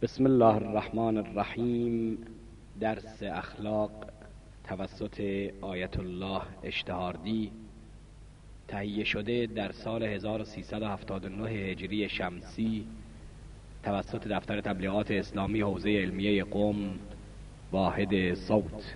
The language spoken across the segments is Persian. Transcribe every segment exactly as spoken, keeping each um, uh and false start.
بسم الله الرحمن الرحیم. درس اخلاق توسط آیت الله اشتهاردی، تهیه شده در سال هزار و سیصد و هفتاد و نه هجری شمسی توسط دفتر تبلیغات اسلامی حوزه علمیه قم، واحد صوت.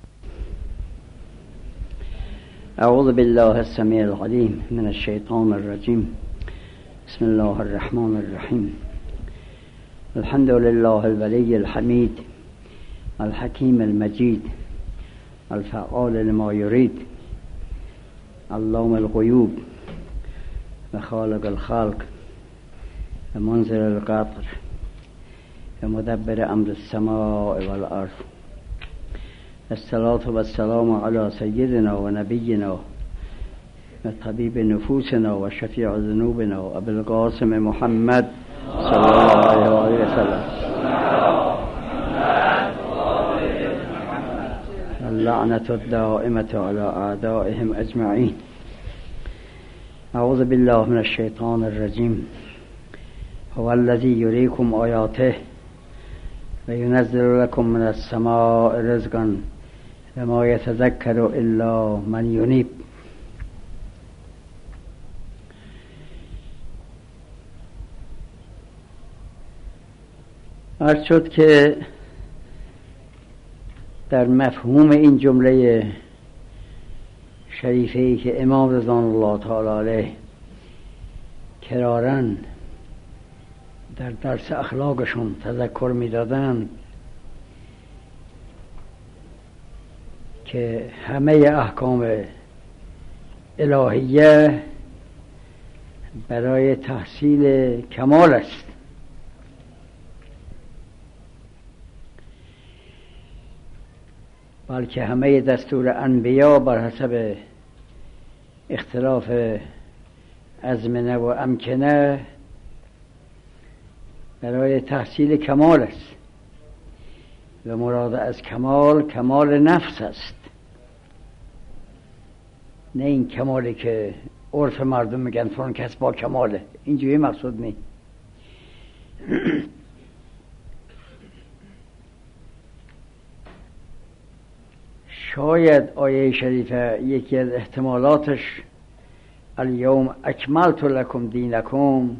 اعوذ بالله السمیع العلیم من الشیطان الرجیم. بسم الله الرحمن الرحیم. الحمد لله الولی الحمید الحکیم المجید الفعال لما یرید علام الغیوب و خالق الخلق و منزل القطر و مدبر امر السماء والارض. الصلاة و السلام علی سیدنا و نبینا و طبیب نفوسنا و شفیع ذنوبنا ابو القاسم محمد صلی الله علیه و سلم. اللعنة الدائمة على اعدائهم اجمعین. اعوذ بالله من الشیطان الرجیم. هو الذی یریکم آیاته و ینزل لكم من السماء رزقا و ما یتذکر الا من ینیب. عرض شد که در مفهوم این جمله شریفه‌ای که امام رضوان الله تعالی علیه کراراً در درس اخلاقشون تذکر می‌دادند که همه احکام الهیه برای تحصیل کمال است. بلکه همه دستور انبیا بر حسب اختلاف ازمنه و امکنه برای تحصیل کمال است و مراد از کمال کمال نفس است، نه این کمالی که عرف مردم میگن فلان کس با کماله. اینجوری مقصود نیست. شاید آیه شریفه یکی از احتمالاتش الیوم اکملت لکم دینکم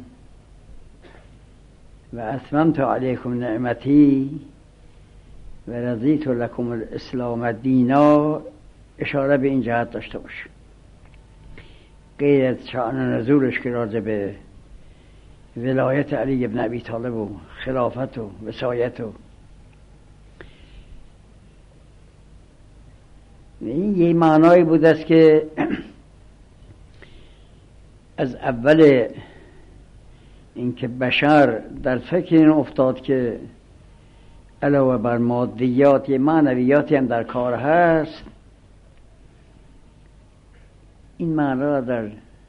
و اتممت علیکم نعمتی و رضیت لکم الاسلام دینا اشاره به این جهت داشته باشه، غیر از شأن نزولش که راجع به ولایت علی ابن ابی طالب و خلافت و وصایت و این یه معنایی بود است که از اول اینکه بشر در فکر این افتاد که علاوه بر مادیات یه معنویاتی هم در کار هست، این معنی را در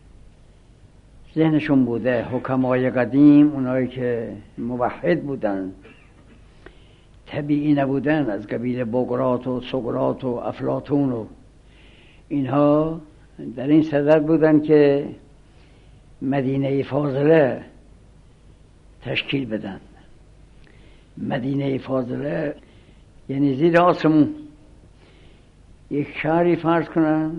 ذهنشون بوده. حکمای قدیم، اونایی که موحد بودن، طبیعی نبودن، از قبیل بقراط و سقراط و افلاطون و اینها، در این صدد بودن که مدینه فاضله تشکیل بدن. مدینه فاضله یعنی زیر آسمون یک شهری فرض کنن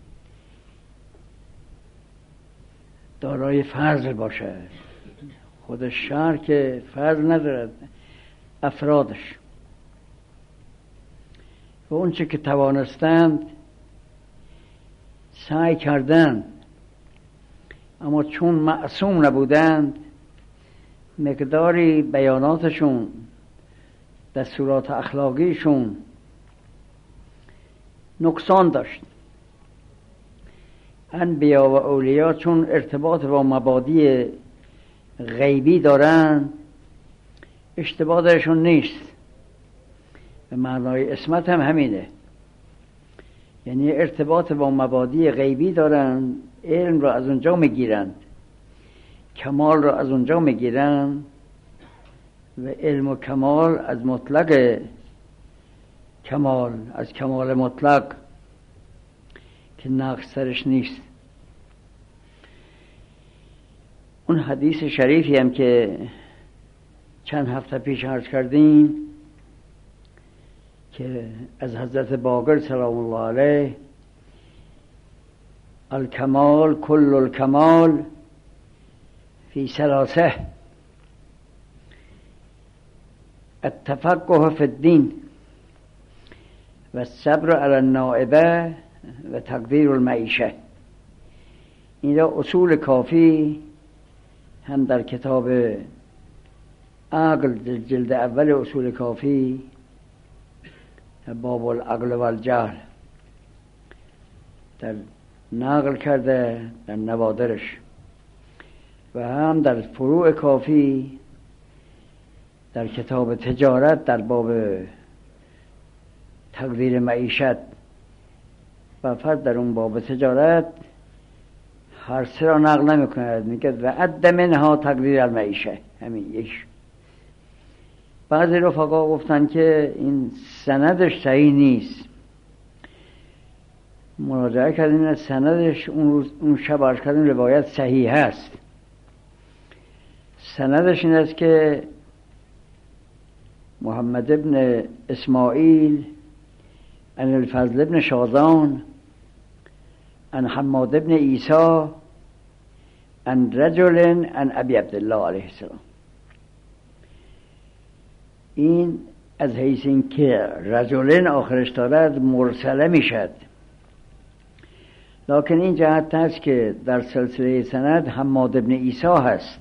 دارای فضل باشه. خود شهر که فضل ندارد، افرادش و اونچه که توانستند سعی کردند، اما چون معصوم نبودند مقداری بیاناتشون، دستورات اخلاقیشون نقصان داشت. انبیا و اولیا چون ارتباط با مبادی غیبی دارن، اشتباه درشون نیست. به معنای اسمت هم همینه، یعنی ارتباط با مبادی غیبی دارن، علم را از اونجا میگیرن، کمال را از اونجا میگیرن و علم و کمال از مطلق کمال، از کمال مطلق که نقص سرش نیست. اون حدیث شریفی هم که چند هفته پیش عرض کردیم که از حضرت باقر سلام الله علیه الکمال کل الکمال فی ثلاثه التفقه فی الدین و الصبر علی النائبه و تقدیر المعیشه. این اصول کافی هم در کتاب عقل جلد اول اصول کافی باب العقل و الجهل در نقل کرده در نوادرش، و هم در فروع کافی در کتاب تجارت در باب تقدیر معیشت و فرد در اون باب تجارت هر سه را نقل نمی کند، میگه و عد منها تقدیر المعیشه. همین یک. بعضی رفقا گفتن که این سندش صحیح نیست. مراجعه کردیم سندش اون روز اون شب عرض کردیم روایت صحیح هست. سندش این است که محمد ابن اسماعیل عن الفضل ابن شازان عن حماد ابن عیسی عن رجل عن ابی عبدالله علیه السلام. این از حیث این که رجلین آخرش دارد مرسله میشد، لکن این جهت هست که در سلسله سند حماد ابن عیسی هست.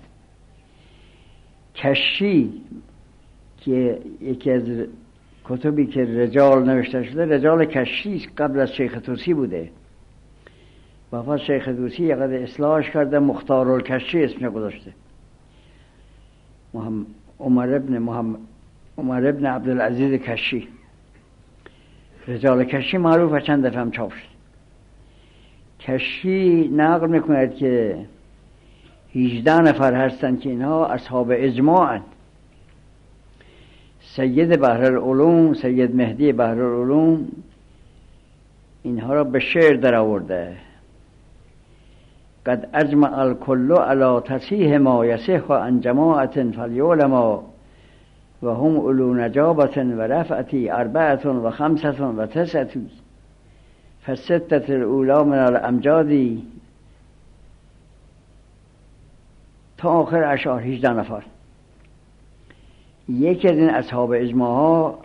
کشی که یکی از کتبی که رجال نوشته شده رجال کشی قبل از شیخ طوسی بوده، وفات شیخ طوسی یقدر اصلاحش کرده مختار الکشی اسمش گذاشته. عمر ابن محمد عمر ابن عبدالعزیز کشی. رجال کشی معروف چند دفعه هم چاپ شد. کشی نقل میکند که هجده نفر هستند که اینها اصحاب اجماعند. سید بحر العلوم سید مهدی بحر العلوم اینها را به شعر در آورده. قد اجمع الکل علی تصحیح ما یصح عن جماعة فلیعلما و هم اولو نجابة و رفعتی اربعة و خمسة و تسعة فالستة الاولی من الامجادی تا آخر اشعار. هجده نفر. یکی از این اصحاب اجماع ها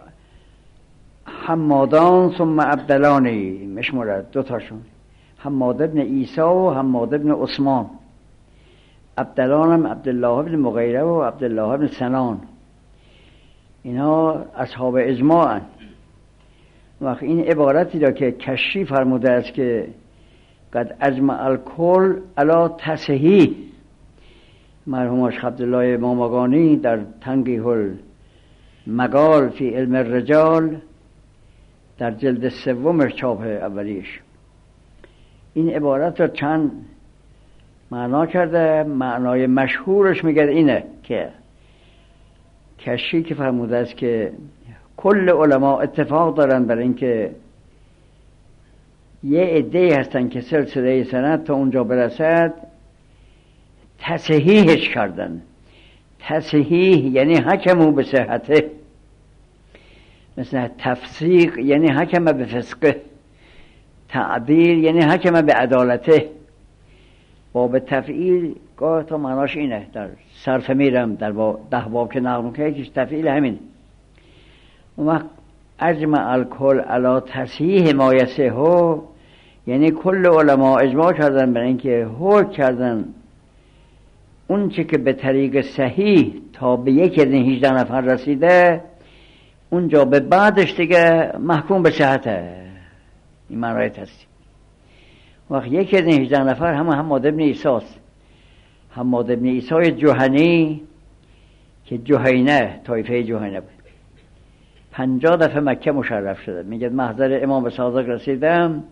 حمادان ثم عبدلانی مشمولد، دو تاشون حماد ابن عیسی و حماد ابن عثمان. عبدلان هم عبدالله ابن مغیره و عبدالله ابن سنان. اینا اصحاب اجماع هستند. وقت این عبارتی را که کشی فرموده است که قد اجمع الکل علی تصحیح، مرحوم شیخ عبدالله مامگانی در تنقیح المقال فی علم الرجال در جلد سومش چاپ اولیش این عبارت را چند معنا کرده. معنای مشهورش میگه اینه که کشی که فرموده است که کل علما اتفاق دارن بر اینکه یه عده‌ای هستن که سلسله سند تا اونجا برسد تصحیحش کردن. تصحیح یعنی حکمو به صحته، مثل تفسیق یعنی حکم به فسقه، تعدیل یعنی حکم به عدالته. باب تفعیل گاه تا معناش اینه، در صرف میرم در ده باب که نقل که یکیش تفعیل همین. اون وقت اجمع الکل علی تصحیح ما یصح یعنی کل علما اجماع کردن بر اینکه حکم کردن اون چه که به طریق صحیح تا به یک از این هجده نفر رسیده اونجا به بعدش دیگه محکوم به صحته. این معنای تصحیح. وقت یکی از این هجده نفر همه حماد ابن عیسی است. حماد ابن عیسی جهنی که جهینه طایفه جهینه بود. پنجاه دفعه مکه مشرف شده. میگه محضر امام صادق رسیدم،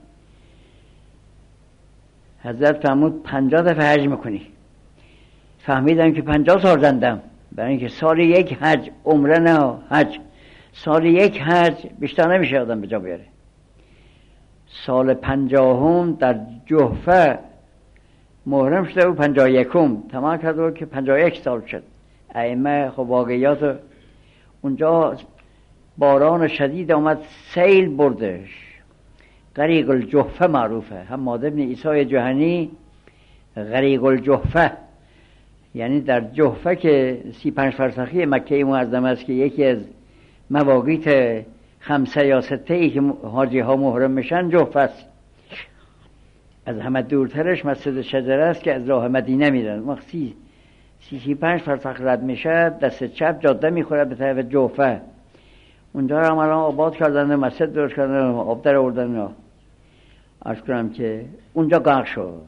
حضرت فرمود پنجاه دفعه حج میکنی. فهمیدم که پنجاه سال زندم، برای اینکه سال یک حج، عمره نه حج، سال یک حج بیشتر نمیشه آدم به جا بیاره. سال پنجاهم در جحفه محرم شده و پنجاه یکم تمام کرده و که پنجاه یک سال شد ائمه خب واقعیات. اونجا باران شدید آمد سیل بردش، غریق الجحفه معروفه. حماد ابن عیسی جهنی غریق الجحفه یعنی در جحفه که سی پنج فرسخی مکه معظم است که یکی از مواقیت خمسه یا سته ای که حاجی ها محرم میشن جحفه است. از همه دورترش مسجد شجره است که از راه مدینه میرن. وقتی سی سی, سی پنج فرسخ رد میشه دست چپ جاده میخوره به طرف جحفه. اونجا رو الان آباد کردن، مسجد درست کردن، آب در آوردن. عرض کنم که اونجا غرق شد.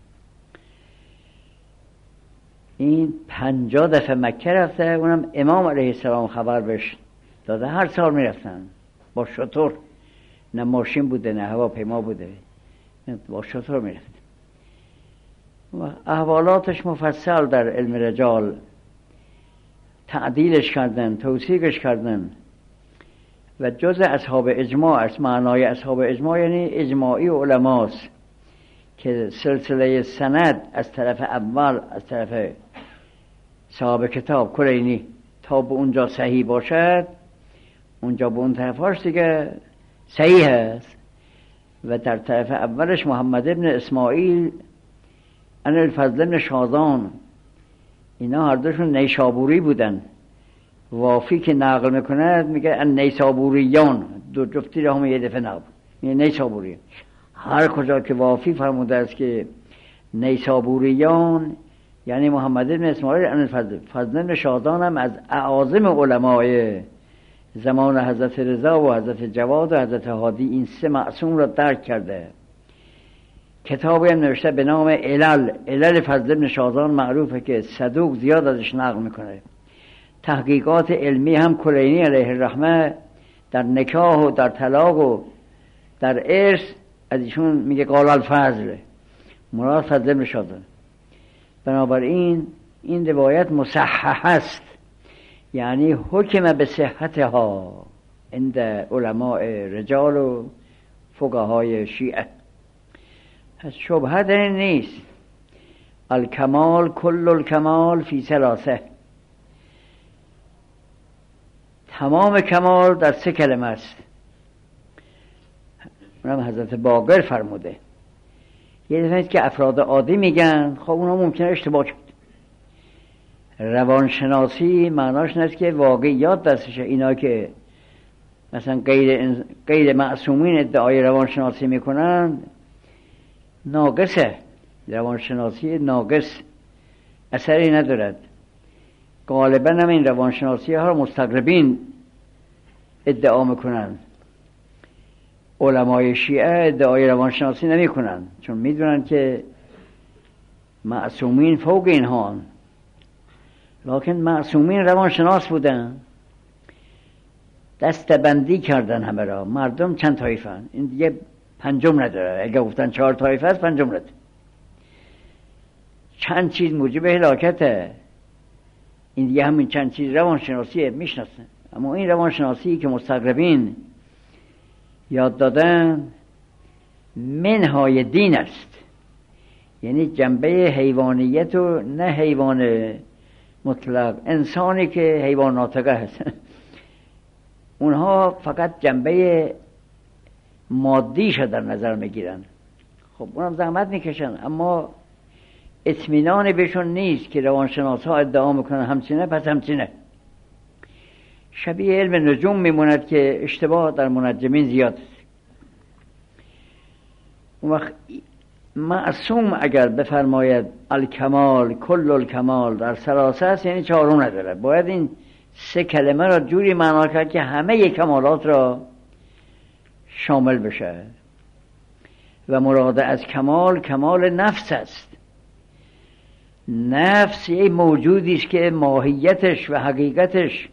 این پنجاه دفعه مکه رفته، اونم امام علیه السلام خبر بهش داده. هر سال میرفتن با شتر، نه ماشین بوده نه هواپیما بوده، با شتر میرفت. و احوالاتش مفصل در علم رجال تعدیلش کردن، توثیقش کردن. و جز اصحاب اجماع است. معنای اصحاب اجماع یعنی اجماعی علماست که سلسله سند از طرف اول، از طرف صاحب کتاب کلینی تا به اونجا صحیح باشد، اونجا به اون طرفاش دیگه صحیح است. و در طرف اولش محمد ابن اسماعیل ان الفضل ابن شازان، اینا هر دوشون نیشابوری بودن. وافی که نقل میکنه میگه ان نیسابوریان، دو جفتی رو هم یه دفعه نقل میگه نیسابوری. هر کجا که وافی فرموده است که نیسابوریان یعنی محمد ابن اسماعیل ان الفضل. فضل ابن شازان هم از اعاظم علمای زمان حضرت رضا و حضرت جواد و حضرت هادی این سه معصوم را درک کرده. کتابی هم نوشته به نام علل. علل فضل ابن شازان معروفه که صدوق زیاد ازش نقل میکنه. تحقیقات علمی هم کلینی علیه الرحمه در نکاح و در طلاق و در ارث از ایشون میگه قال الفضل، مراد فضل ابن شازان. بنابراین این روایت مصحح است، یعنی حکم به صحتها عند علماء رجال و فقهای شیعه. از شبهه در این نیست. الکمال کل الکمال فی ثلاثه، تمام کمال در سه کلمه است. اونم حضرت باقر فرموده. یه دفعه که افراد عادی میگن، خب اونا ممکنه اشتباه کرد. روانشناسی معناش نیست که واقعیات دستشه. اینا که مثلا غیر غیر معصومین ادعای روانشناسی میکنن ناقصه. روانشناسی ناقص اثری ندارد. غالبا هم این روانشناسی ها رو مستقربین ادعا میکنن. علمای شیعه ادعای روانشناسی نمی کنن، چون میدونن که معصومین فوق اینها هن. لکن معصومین روانشناس بودن، دستبندی کردن همه را. مردم چند طایفه هن. این دیگه پنجم نداره. اگه گفتن چهار طایفه است پنجم نداره. چند چیز موجب هلاکته. این دیگه همین چند چیز روانشناسیه میشناسن. اما این روانشناسی که مستقربین یاد دادن منهای دین است، یعنی جنبه حیوانیت و نه حیوان مطلق، انسانی که حیوان ناطقه هست. اونها فقط جنبه مادیش در نظر میگیرن. خب اونم زحمت میکشن، اما اطمینان بهشون نیست که روانشناس ها ادعا میکنن همچینه پس همچینه. شبیه علم نجوم میموند که اشتباه در منجمین زیاد است. اون وقت معصوم اگر بفرماید الکمال کل الکمال در ثلاثه است، یعنی چهارم نداره. باید این سه کلمه را جوری معنا کرد که همه کمالات را شامل بشه. و مراد از کمال کمال نفس است. نفس یه موجودی است که ماهیتش و حقیقتش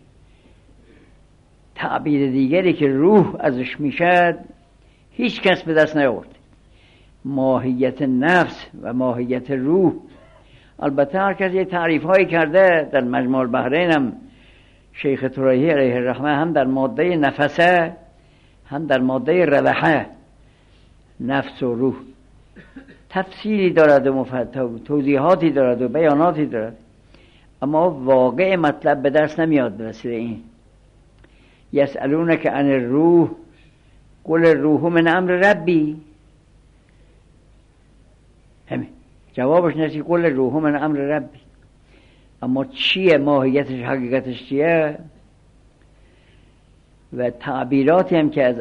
تعبیر دیگری که روح ازش میشد هیچ کس به دست نیاورد. ماهیت نفس و ماهیت روح، البته هر کس یه تعریف هایی کرده. در مجموع البحرین هم شیخ طرایحی علیه الرحمه هم در ماده نفسه هم در ماده روحه، نفس و روح، تفصیلی دارد و توضیحاتی دارد و بیاناتی دارد. اما واقع مطلب به دست نمیاد به وسیله این. یسألونک عن الروح قل الروح من امر ربی، همین جوابش نسی قل الروح من امر ربی. اما چیه ماهیتش، حقیقتش چیه؟ و تعبیراتی هم که از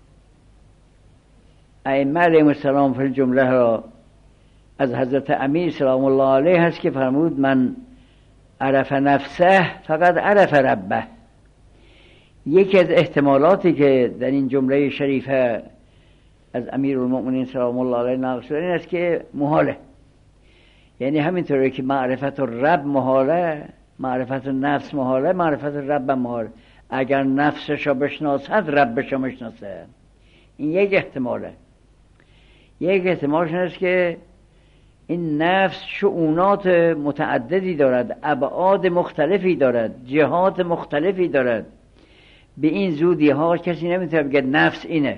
ائمه علیهم السلام فی جمله را از حضرت امیر سلام الله علیه هست که فرمود من عرف نفسه فقط عرف ربه. یکی از احتمالاتی که در این جمله شریفه از امیرالمؤمنین سلام الله علیه نقل شده این است که محاله، یعنی همینطوره که معرفت رب محاله، معرفت نفس محاله، معرفت رب محاله. اگر نفسش را بشناسد ربش را بشناسه. این یک احتماله. یک احتمالش است که این نفس شؤونات متعددی دارد، ابعاد مختلفی دارد، جهات مختلفی دارد. به این زودی ها کسی نمیتونه بگه نفس اینه.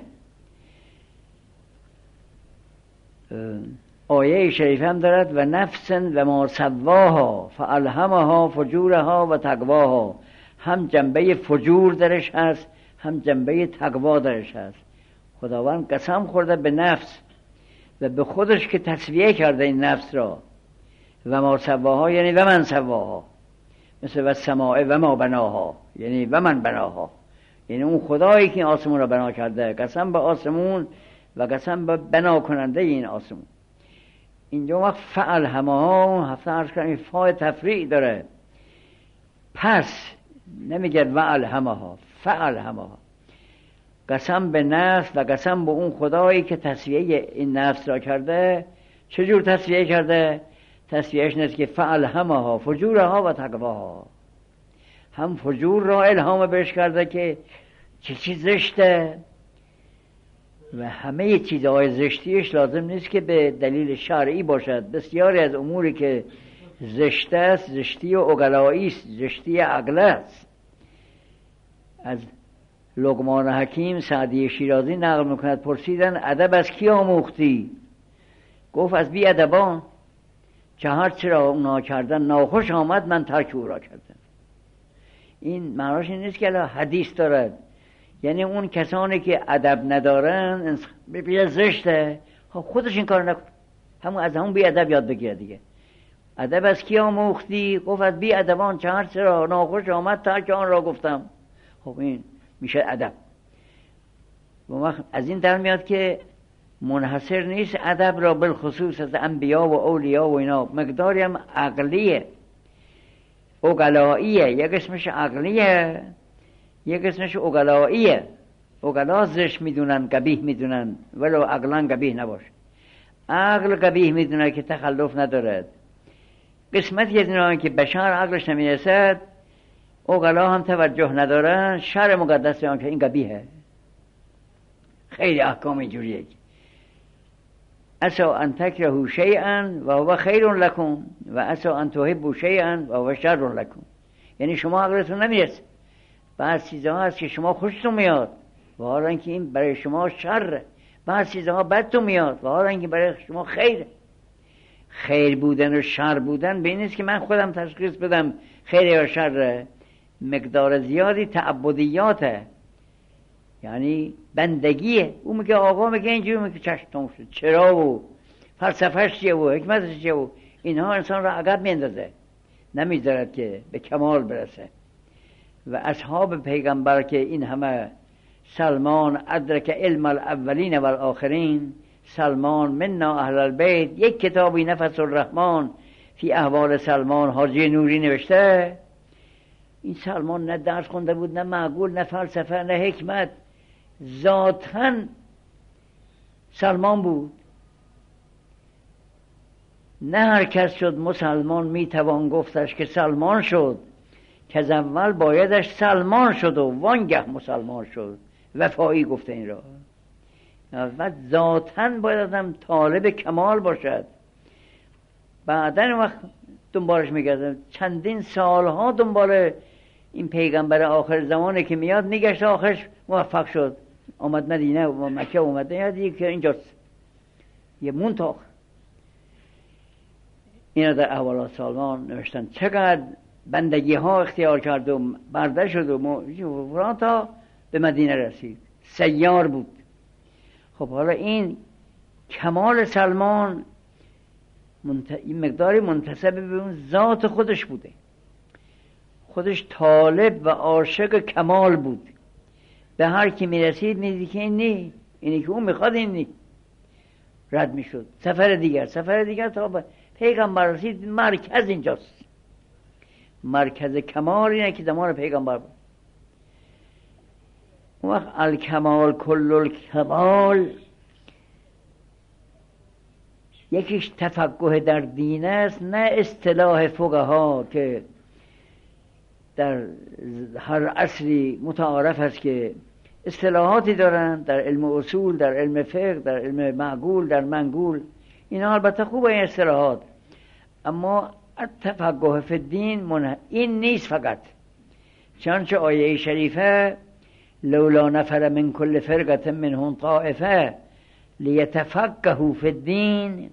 آیه شریف هم دارد و نفس و ما سواها فالهمها فجورها و تقواها. هم جنبه فجور درش هست، هم جنبه تقوا درش هست. خداوند قسم خورده به نفس و به خودش که تسویه کرده این نفس را. و ما سواها یعنی و من سواها، مثل و سماع و ما بناها یعنی و من بناها، یعنی اون خدایی که این آسمون را بنا کرده. قسم به آسمون و قسم به بنا کننده این آسمون. اینجا وقت فعل همه ها هفته عرض کنم فای تفریع داره، پس نمیگه وعل همه ها، فعل همه ها. قسم به نفس و قسم به اون خدایی که تسویه این نفس را کرده. چجور تسویه کرده؟ تسویهش نیست که فعل همه ها فجورها و تقواها. هم فجور را الهام بهش کرده که چه چیز زشته، و همه چیزهای زشتیش لازم نیست که به دلیل شرعی باشد. بسیاری از اموری که زشت است زشتی و عقلایی است، زشتی عقل است. از لقمان حکیم سعدی شیرازی نقل میکند پرسیدن ادب از کی آموختی؟ گفت از بی ادبان که هر چرا اونا کردن ناخوش آمد من ترک او را کردم. این معناش این نیست که الان حدیث دارد، یعنی اون کسانی که ادب ندارن ببینه زشته خودش این کار نکن، همون از همون بی ادب یاد بگیره دیگه. ادب از کی آموختی؟ گفت از بی ادبان چه هر چرا ناخوش آمد ترک آن را گفتم. خب این میشه ادب. و از این در میاد که منحصر نیست ادب را بالخصوص از انبیا و اولیا و اینا، مقداری هم عقلیه عقلاییه. یک اسمش عقلیه، یک اسمش عقلاییه. عقلا زشت میدونن قبیح میدونن ولو عقلا قبیح نباشه. عقل قبیح میدونه که تخلف ندارد. قسمتی از اینا که بشر عقلش نمیرسد عقلا هم توجه ندارن، شرع مقدس آن که این قبیحه. خیلی احکام اینجوریه. اسا ان تکرهوا شیئا و هو خیر لکم و اسا ان تحبوا شیئا و هو شر لکم. یعنی شما عقلتون نمیرسه، بعض چیزها هست که شما خوشتون میاد و حالا اینکه این برای شما شره، بعض چیزها بدتون میاد و حالا اینکه برای شما خیره. خیر بودن و شر بودن به این نیست که من خودم تشخیص بدم خیر یا شره. مقدار زیادی تعبدیاته، یعنی بندگیه. او میگه آقا میگه اینجوری، میگه چشم تموم شد. چرا و فلسفهش چیه و حکمتش چیه و اینها انسان را عقب میندازه، نمیذارد که به کمال برسه. و اصحاب پیغمبر که این همه سلمان ادرک علم الاولین و الاخرین، سلمان منا اهل البیت، یک کتابی نفس الرحمن فی احوال سلمان حاجی نوری نوشته. این سلمان نه درس خونده بود، نه معقول، نه فلسفه، نه حکمت، ذاتاً سلمان بود. نه هر کس شد مسلمان میتوان گفتش که سلمان شد، که از اول بایدش سلمان شد و وانگه مسلمان شد. وفایی گفته این را. و ذاتاً باید آدم طالب کمال باشد. بعدن وقت دنبالش میگردم، چندین سالها دنبال این پیغمبر آخر زمانه که میاد میگشت، آخرش موفق شد، آمد مدینه و مکه اومد یادی که اینجاست یه منطق. اینا در احوالات سلمان نوشتن. چقدر بندگی ها اختیار کرد و برده شد و فران تا به مدینه رسید. سیار بود. خب حالا این کمال سلمان منت... این مقداری منتسب به اون ذات خودش بوده. خودش طالب و عاشق کمال بود. به هر کی میرسید میدید که این نی، اینی که اون میخواد این نی، رد میشد. سفر دیگر سفر دیگر تا به پیغمبر رسید. مرکز اینجاست. مرکز کمال اینه که زمان پیغمبر بود. اون وقت الکمال کل الکمال یکیش تفقه در دین است، نه اصطلاح فقها که در هر عصری متعارف است که اصطلاحاتی دارند در علم اصول، در علم فقه، در علم معقول، در منقول. اینا البته خوبه این اصطلاحات، اما تفقه فی الدین منه. این نیست فقط. چنانچه آیه شریفه لولا نفر من کل فرقه منهم طائفه لیتفقهوا فی الدین،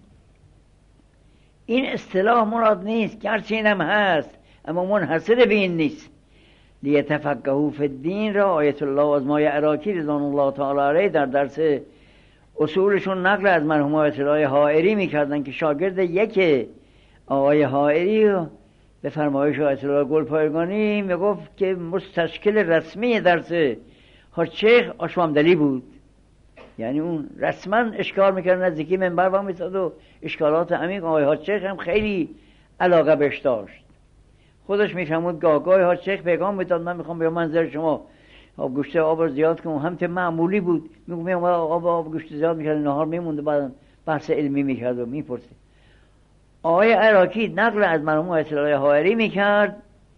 این اصطلاح مراد نیست، گرچه اینم هست اما منحصر به این نیست. لیتفقهوا فی الدین را آیت الله آزمای عراقی رضوان الله تعالی علیه در درس اصولشون نقل از مرحوم آیت الله حائری میکردن که شاگرد یک آقای حائری به فرمایش آیت الله گلپایگانی میگفت که مستشکل رسمی درس حاج شیخ آشوامدلی بود. یعنی اون رسما اشکال میکرد، نزدیکی منبر وام میستاد و اشکالات عمیق. آقای حاج شیخ هم خیلی علاقه بهش داشت. خودش میفهمود گاه گاه حاج شیخ پیغام میداد من میخوام بیام منظر شما آب گوشت آب رو زیاد کنم. هم ته معمولی بود، میگم میام آب آب گوشت زیاد میکرد، نهار میموند، بعد بحث علمی میکرد و میپرسید. آقای عراقی نقل از مرحوم آیت الله حائری میکرد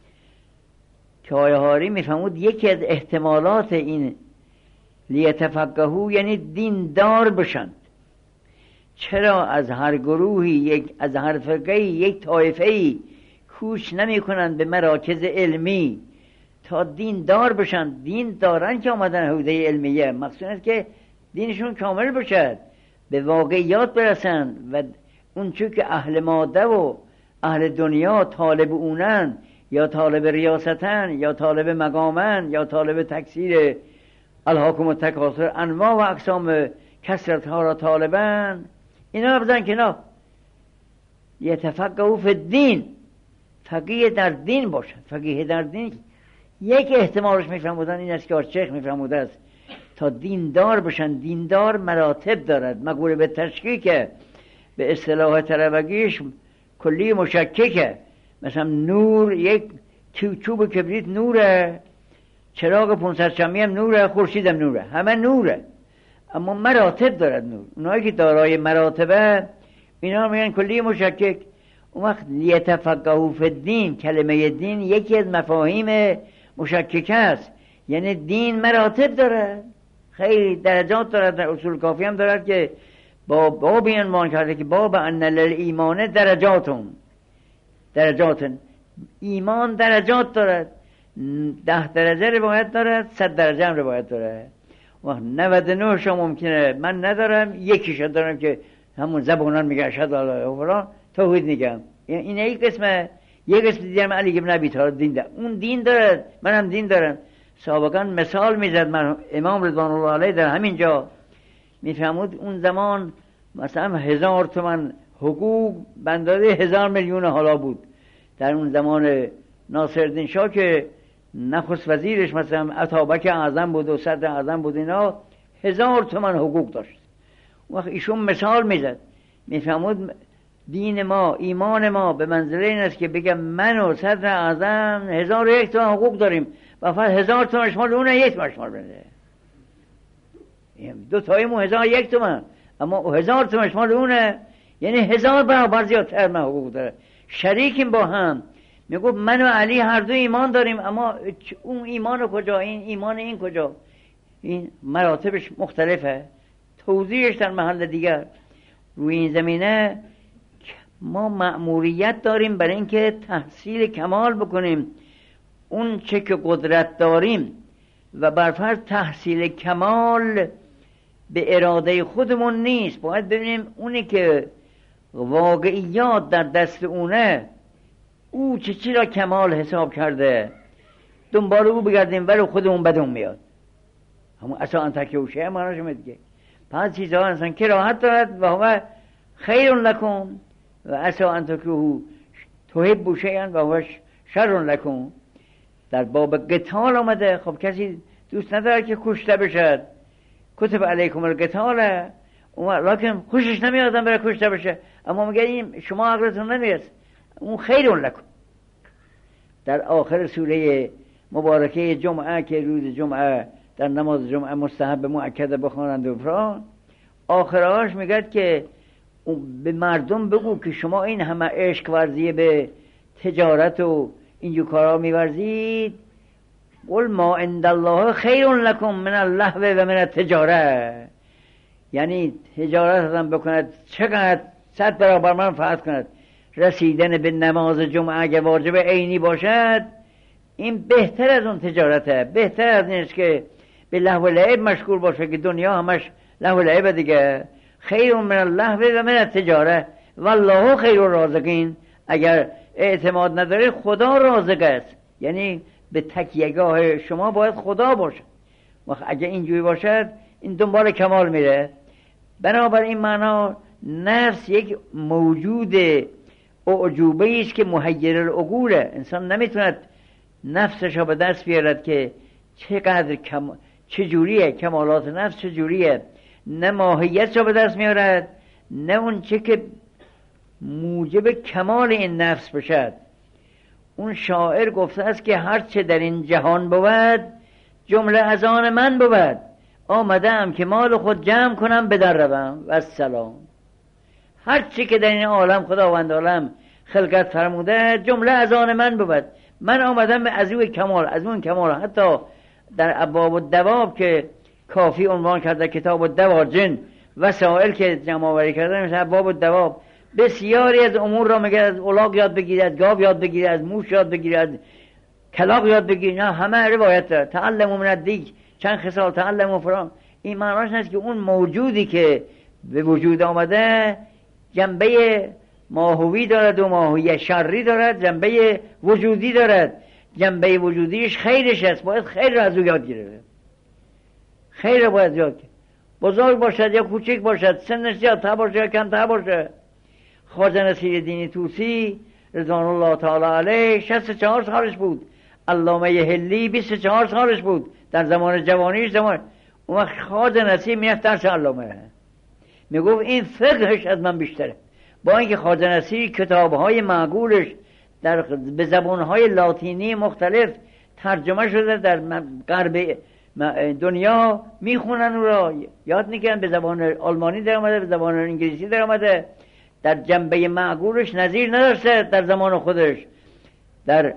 که آقای حائری میفهمود یکی از احتمالات این لیتفقهوا یعنی دیندار بشند. چرا از هر گروهی یک از هر فرقه‌ای یک طایفه‌ای کوش نمی کنند به مراکز علمی تا دیندار بشند؟ دین دارن که آمدن حوزه علمیه، مقصود است که دینشون کامل بشد، به واقعیات برسند و اون چون که اهل ماده و اهل دنیا طالب اونن، یا طالب ریاستن، یا طالب مقامن، یا طالب تکثیر الهاکم التکاثر، انواع و اقسام کثرت ها را طالبن، اینا رو بزن کنار. یتفقهوا فی الدین، فقیه در دین باشد. فقیه در دین یک احتمالش میفرمودن این است که شیخ میفرموده است تا دیندار بشن. دیندار مراتب دارد، مقبول به تشکیک، به اصطلاح طلبگیش کلی مشککه. مثلا نور، یک چوب کبریت نوره، چراغ پانصد شمعی هم نوره، خورشید هم نوره، همه نوره، اما مراتب دارد نور. اونایی که دارای مراتبه اینا میگن کلی مشکک. اون وقت لیتفقهوا فی الدین، کلمه دین یکی از مفاهیم مشکک است. یعنی دین مراتب داره، خیلی درجات دارد. در اصول کافی هم دارد که با باب عنوان کرده که باب ان للایمان درجاتون، درجاتن ایمان درجات دارد. ده درجه روایت دارد، صد درجه هم روایت دارد. وقت نود و نه شا ممکنه من ندارم، یکیشو دارم که همون زبانان میگه اشهد ان لا اله الا الله، توحید میگم. این یک قسمه. یک قسم دیگه علی ابن ابی طالب دین داره، اون دین داره، منم دین دارم. سابقا مثال میزد من امام رضوان الله علیه در همین جا، میفهمود اون زمان مثلا هزار تومن حقوق بنداده هزار میلیون حالا بود. در اون زمان ناصرالدین شاه که نخست وزیرش مثلا عطابک اعظم بود و صدر اعظم بود، اینا هزار تومن حقوق داشت. وقت ایشون مثال میزد، میفهمود دین ما، ایمان ما به منزله این است که بگم من و صدر اعظم هزار و یک تومن حقوق داریم و فقط هزار تومن شمال اونه، یک تومن شمال بنده. دو تایمون هزار و یک تومن، اما هزار تومن شمال اونه، یعنی هزار برابر زیادتر من حقوق داره. شریکیم با هم. میگو من و علی هر دو ایمان داریم، اما اون ایمان کجا، این ایمان این کجا؟ این مراتبش مختلفه، توضیحش در محل دیگر. روی این زمینه ما مأموریت داریم برای اینکه تحصیل کمال بکنیم اون چه که قدرت داریم، و برفرض تحصیل کمال به اراده خودمون نیست. باید ببینیم اونی که واقعیات در دست اونه، او چه چی را کمال حساب کرده دنبال او بگردیم ولی خودمون بدون میاد. همون اصلا انتکیوشه معناش میگه پس چیزها انسان که راحت دارد و همه خیر لکم و اصلا انتکیوه تحب شیئا و هو شر لکم. در باب قتال آمده. خب کسی دوست نداره که کشته بشد، کتب علیکم القتال، لکن خوشش نمیاد آدم بره کشته بشه، اما میگه این شما عقلتون نمیرسه، اون خیر لکم. در آخر سوره مبارکه جمعه که روز جمعه در نماز جمعه مستحب مؤکد بخوانند و فرا آخرهاش میگه که به مردم بگو که شما این همه عشق ورزی به تجارت و اینجور کارا میورزید، قل ما عند الله خیر لکم من اللهو و من التجاره. یعنی تجارت هم بکند چقدر صد برابر منفعت کند. رسیدن به نماز جمعه اگر واجب عینی باشد این بهتر از اون تجارته، بهتر از نیست که به لهو و لعب مشغول باشه که دنیا همش لهو و لعب دیگه. خیر من اللهو و من التجاره والله خیر الرازقین. اگر اعتماد نداره خدا رازق است، یعنی به تکیهگاه شما باید خدا باشه. اگر اینجوری باشد این دنبال کمال میره. بنابراین معنا نفس یک موجود اعجوبه است که محیر العقوله. انسان نمیتوند نفسش را به دست بیارد که چقدر کم... چجوریه کمالات نفس چجوریه، نه ماهیت را به دست میارد نه اون چه که موجب کمال این نفس بشد. اون شاعر گفته است که هر چه در این جهان بود جمله از آن من بود، آمدم که مال خود جمع کنم به در روم و السلام. هر چی که در این عالم خداوند عالم خلقت فرموده جمله از آن من بود، من آمدم از اون کمال، از اون کمال. حتی در ابواب الدواب که کافی عنوان کرده کتاب الدوا جن وسائل که جمع آوری کرده مثل ابواب الدواب بسیاری از امور را میگه، از الاغ یاد بگیری، از گاو یاد بگیری، از موش یاد بگیری، از کلاغ یاد بگیری، نه همه روایت داره. تعلموا من الدیک چند خصال تعلموا فرام. این معناش نیست که اون موجودی که به وجود آمده جنبه ماهوی دارد و ماهوی شری دارد، جنبه وجودی دارد. جنبه وجودیش خیرش است، باید خیر را از او یاد گیره. خیر را باید یاد گیره، بزرگ باشد یا کوچک باشد، سنش زیادتر باشه یا کمتر باشه. خواجه نصیرالدین طوسی رضوان الله تعالی علیه شصت و چهار سالش بود، علامه حلی بیست و چهار سالش بود در زمان جوانیش. زمان اون وقت خواجه نصیر میرفت درس علامه، میگفت این فقهش از من بیشتره. با اینکه خواجه نصیر کتابهای معقولش در به زبانهای لاتینی مختلف ترجمه شده، در غرب دنیا میخونن و را یاد میکنن، به زبان آلمانی در آمده، به زبان انگلیسی در آمده. در جنبه معقولش نظیر نداشته در زمان خودش. در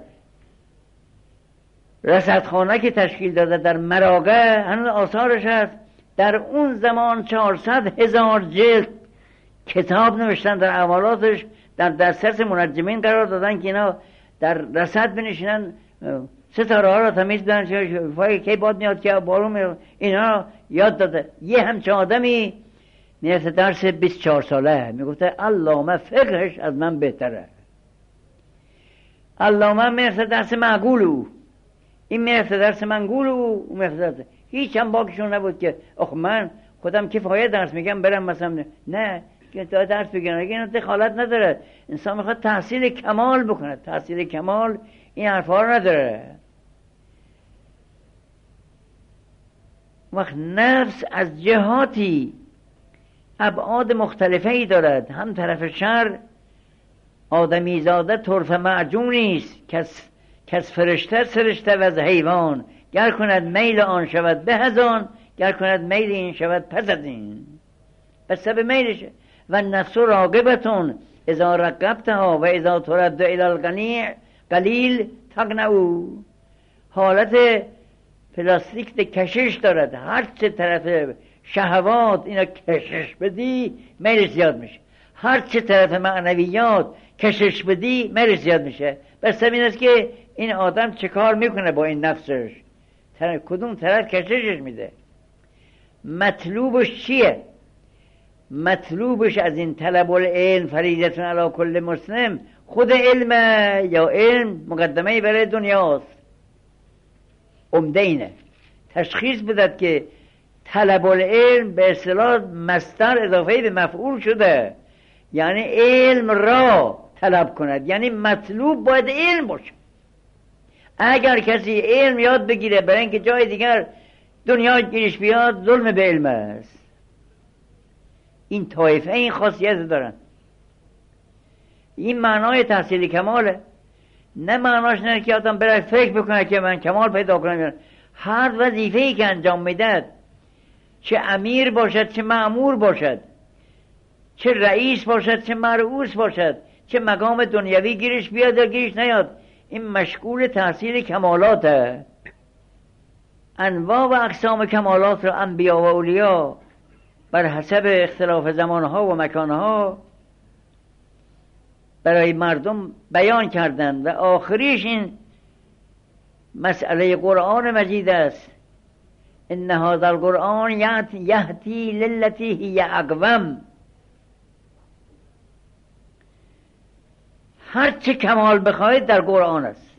رصدخانه که تشکیل داده در مراغه هنوز آثارش هست. در اون زمان چهارصد هزار جلد کتاب نوشتن در اعمالاتش، در دسترس منجمین قرار دادن که اینا در رصد بنشینن، ستاره ها را تمیز بدن، فای کی باد میاد که بارون میاد، اینا یاد داده. یه همچه آدمی میرسه درس بیست و چهار ساله میگفته علامه فقهش از من بهتره. علامه میرسه درس معقول او، این میرسه درس منقول او، اون میرسه درس. هیچ هم باکشون نبود که آخ من خودم کفایت درس میگم برم مثلا، نه که درس بگیرن. این دخالت نداره. انسان میخواد تحصیل کمال بکنه، تحصیل کمال این حرفا رو نداره. وقت نفس از جهاتی ابعاد مختلفه ای دارد. هم طرف شر آدمی زاده طرف معجونی است، کس کس فرشته سرشته و از حیوان، گر کند میل آن شود به از آن، گر کند میل این شود پس از این. پس سبب میلشه. و نفس راغبتون اذا رقبتها و اذا ترد الى القنیع قلیل تقنعو. حالت پلاستیک ده کشش دارد، هر چه طرف شهوات اینا کشش بدی میل زیاد میشه، هر چه طرف معنویات کشش بدی میل زیاد میشه. بس این است که این آدم چه کار میکنه با این نفسش، طرف کدوم طرف کششش میده. مطلوبش چیه؟ مطلوبش از این طلب العلم فریضتون علی کل مسلم خود علم یا علم مقدمه برای دنیاست. عمده اینه تشخیص بدد که طلب العلم به اصطلاح مصدر اضافه به مفعول شده، یعنی علم را طلب کند، یعنی مطلوب باید علم باشه. اگر کسی علم یاد بگیره برای اینکه جای دیگر دنیا گیرش بیاد، ظلم به علم است. این طایفه این خاصیت دارن. این معنای تحصیل کماله، نه معناش نه که آدم بره فکر بکنه که من کمال پیدا کنم. هر وظیفه‌ای که انجام میدهد، چه امیر باشد چه مأمور باشد، چه رئیس باشد چه مرئوس باشد، چه مقام دنیوی گیرش بیاد یا گیرش نیاد، این مشغول تحصیل کمالاته. انواع و اقسام کمالات را انبیا و اولیا بر حسب اختلاف زمانها و مکانها برای مردم بیان کردند و آخریش این مسئله قرآن مجید است. ان هذا القرآن یهدی للتی هی اقوم. هر چه کمال بخواهید در قرآن است.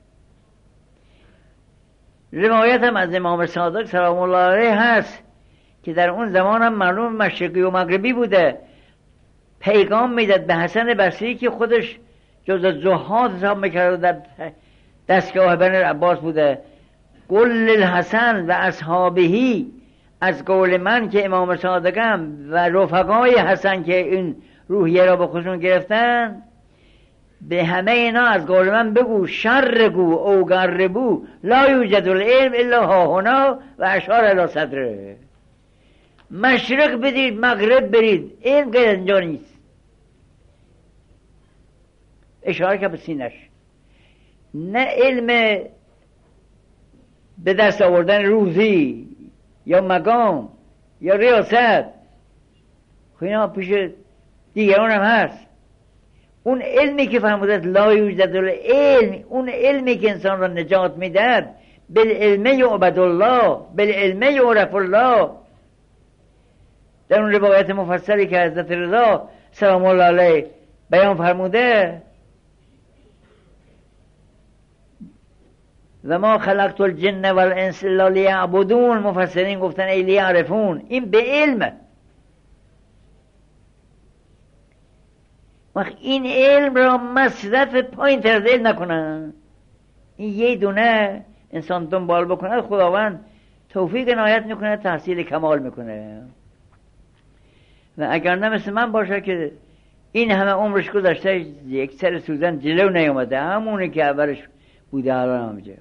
روایت هم از امام صادق سلام الله علیه هست که در اون زمان هم معلوم مشرقی و مغربی بوده، پیغام میداد به حسن بصری که خودش جز زهاد حساب میکرد، در دستگاه بن عباس بوده. قل للحسن و اصحابهی، از قول من که امام صادقم و رفقای حسن که این روحیه را به خودشون گرفتن، به همه اینا از قول من بگو شرگو او گربو لا یوجد العلم الا ها هنا و اشار الی صدره. مشرق بدید مغرب برید، علم غیر اینجا نیست. اشاره که به سینش، نه علم به دست آوردن روزی یا مقام یا ریاست، خب اینا پیش دیگران هم هست. اون علمی که فرموده لا یوجد العلم، اون علمی که انسان را نجات میدهد، بالعلم یعبد الله بالعلم یعرف الله. در اون روایت مفصلی که حضرت رضا سلام الله علیه بیان فرموده، و ما خلقت الجن والانس الا لیعبدون، مفسرین گفتن ای لیعرفون. این به علم. وقت این علم را مصرف پایین تر از علم نکنن، این یه دونه انسان دنبال بکنه، خداوند توفیق عنایت میکنه، تحصیل کمال میکنه. و اگر نه مثل من باشه که این همه عمرش گذشته یک سر سوزن جلو نیومده، همونی که اولش بوده الان همجه.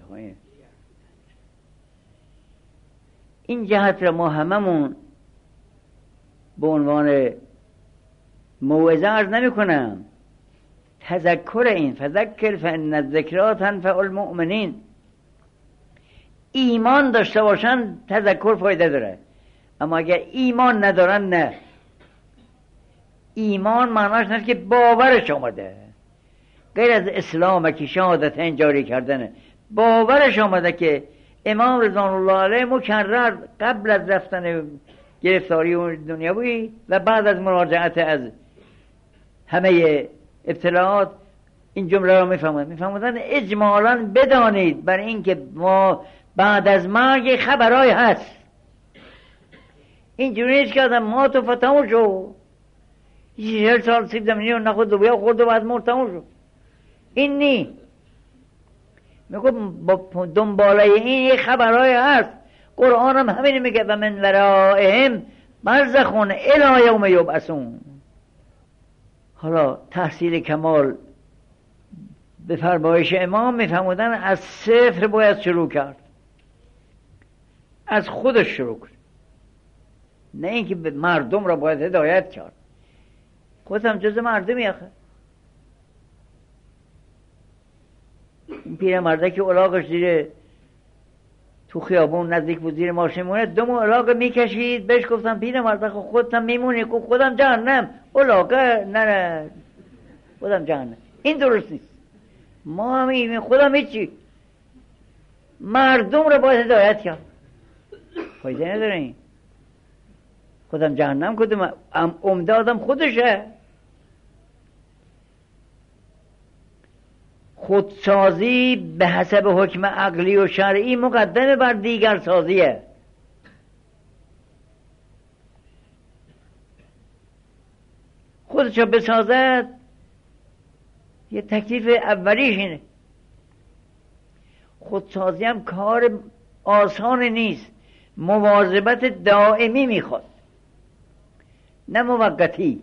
این جهت را ما هممون به عنوان موعظه عرض نمی کنم، تذکر این فذکر فان الذکری تنفع المؤمنین. ایمان داشته باشن تذکر فایده داره، اما اگر ایمان ندارن نه. ایمان معناش نیست که باورش آمده، غیر از اسلام که شهادت جاری کردنه. باورش آمده که امام رضوان الله علیه مکرر قبل از رفتن گرفتاری و دنیوی و بعد از مراجعت از همه ابتلاعات این جمله را میفهمند. میفهمندن اجمالا بدانید بر این که ما بعد از مرگ خبرای هست. اینجوری نیست که آدم ما تو فتمون شو چهل سال سیب زمینی رو نخود و بیا خورد و بعد مرد تمون شو. این نی میگو با دنباله این خبرهای هست. قرآن هم همین میگه و من ورائهم برزخون الی یوم یبعثون. حالا تحصیل کمال به فرمایش امام میفهمودن از صفر باید شروع کرد، از خودش شروع کرد، نه اینکه مردم را باید هدایت کرد. خودم جز مردمی آخه. این پیر مرده که الاغش زیر تو خیابون نزدیک بود زیر ماشین مونه، دو الاغ میکشید. بهش گفتم پیر مرده خودتم میمونی؟ خودم جهنم. الاغه نه نه خودم جهنم. این درست نیست. ما هم خودم هیچی، مردم رو باید هدایت کرد. فایده نداره این. خودم جهنم کدوم عمده آدم خودشه. خودسازی به حسب حکم عقلی و شرعی مقدمه بر دیگر سازیه. خودشو بسازد یه تکلیف اولیش اینه. خودسازی هم کار آسان نیست، مواظبت دائمی میخواد نه موقتی.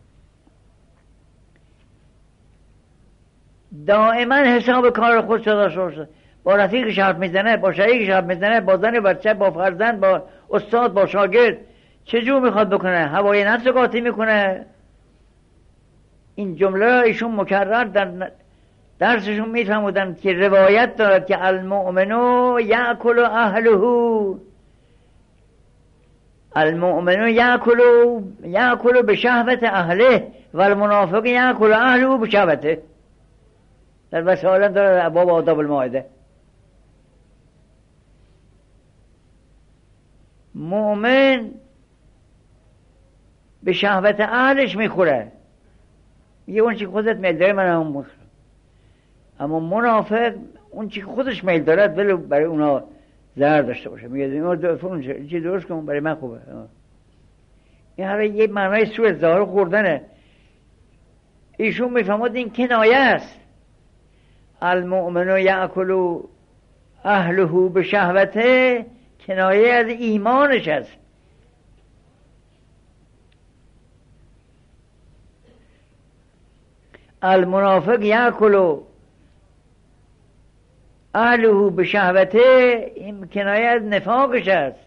دائما حساب کار خود شده، با رفیقش حرف میزنه، با شریکش حرف میزنه، با زن بچه، با فرزند، با استاد، با شاگرد، چجور میخواد بکنه؟ هوای نفس قاطی میکنه. این جمله را ایشون مکرر در درسشون میفهمودن که روایت دارد که المؤمنو یأکل اهله، المؤمنو یأکل یأکل به شهوت اهله و المنافق یأکل اهله به شهوته. در وسائل داره ابواب آداب المائده. مؤمن به شهوت اهلش میخوره، میگه اون چی خودت میل داره من هم میخورم. اما منافق اون چی خودش میل دارد ولی برای اونا ضرر داشته باشه، میگه اون چی درست کن برای من خوبه. این هر یه معنای سوء ظاهر خوردنه. ایشون میفهمد این کنایه است. المؤمن یأکل اهله به شهوته کنایه از ایمانش است. المنافق یأکل اهله به شهوته این کنایه از نفاقش است.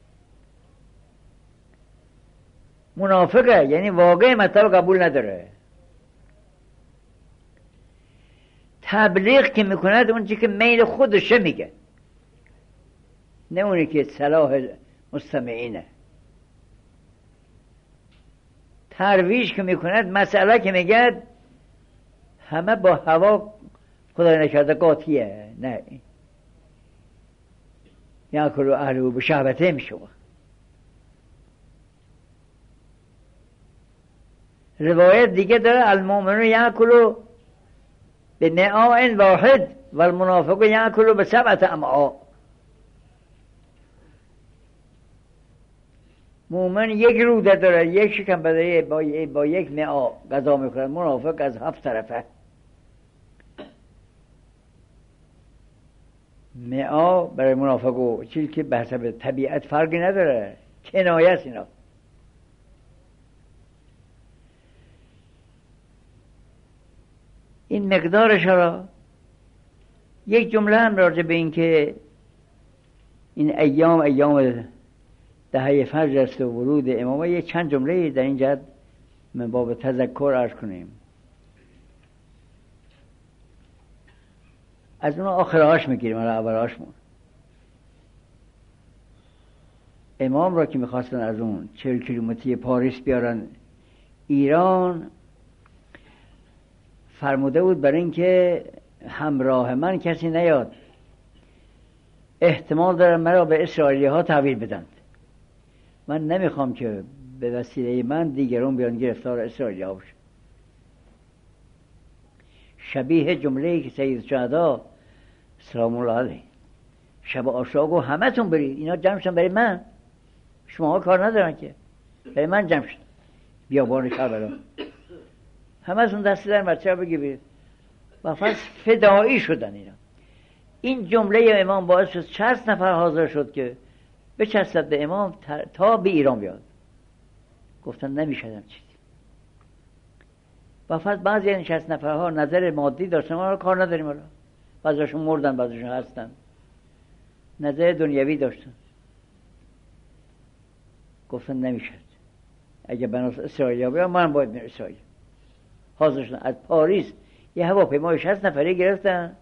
منافقه یعنی واقع مطلب قبول نداره. تبلیغ که میکند اون چی که میل خودشه میگه، نه اونی که صلاح مستمعینه. ترویج که میکند مسئله که میگه همه با هوا خدای نکرده قاطیه. نه، یأکل اهله به شهوته میشه. روایت دیگه داره المؤمن یأکل به نعاء واحد و المنافق یأکل به سبعة امعاء. مؤمن یک روده داره، یک شکم بدهی با, با یک نعاء غذا میخوره، منافق از هفت طرفه. نعاء برای منافق و چیزی که به حسب طبیعت فرقی نداره، کنایه است اینا. این مقدارش را یک جمله هم راجع به این که این ایام ایام دهه فجر است و ورود امامه، یک چند جمله در این جهت من باب تذکر عرض کنیم. از اون آخرهاش میگیریم، حالا اولهاشمون. امام را که میخواستن از اون چهل کیلومتری پاریس بیارن ایران، فرموده بود برای اینکه همراه من کسی نیاد، احتمال داره مرا به اسرائیلی ها تحویل بدند. من نمیخوام که به وسیله من دیگرون بیان گرفتار اسرائیلی ها باشه. شبیه جمله‌ای که سید شهدا سلام الله علیه شب عاشورا گفت همه تون برید، اینا جمع شدن برای من، شما ها کار ندارن که، برای من جمع شدن بیابان کربلا، همه تون دستی در بچه بگیرید. و فقط فدایی شدن اینا. این جمله امام باعث شد شصت نفر حاضر شد که بچسبد به امام تا به ایران بیاد. گفتن نمیشدم چیزی. و فقط بعضی این شصت نفرها نظر مادی داشتن، ما کار نداریم، حالا بعضیشون مردن بعضیشون هستن، نظر دنیوی داشتن. گفتن نمیشد، اگه بناس اسرائیل بیاد من باید میرم اسرائیل. حاضر شدن. از پاریس یه هواپیمای شصت نفری گرفتن،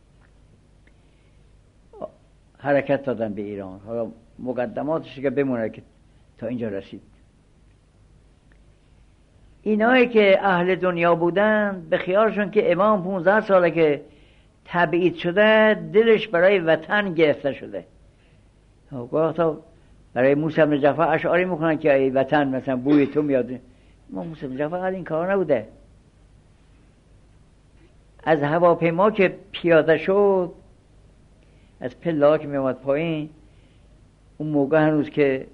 حرکت دادن به ایران. حالا مقدماتش که بمونه که تا اینجا رسید. اینایی که اهل دنیا بودن به خیالشون که امام پونزده ساله که تبعید شده دلش برای وطن گرفته شده. تا برای موسی بن جعفر اشعاری میکنن که ای وطن مثلا بوی تو میاد. ما موسی بن جعفر این کار نبوده. از هواپیما که پیاده شد، از پله که می آمد پایین، اون موقع هنوز که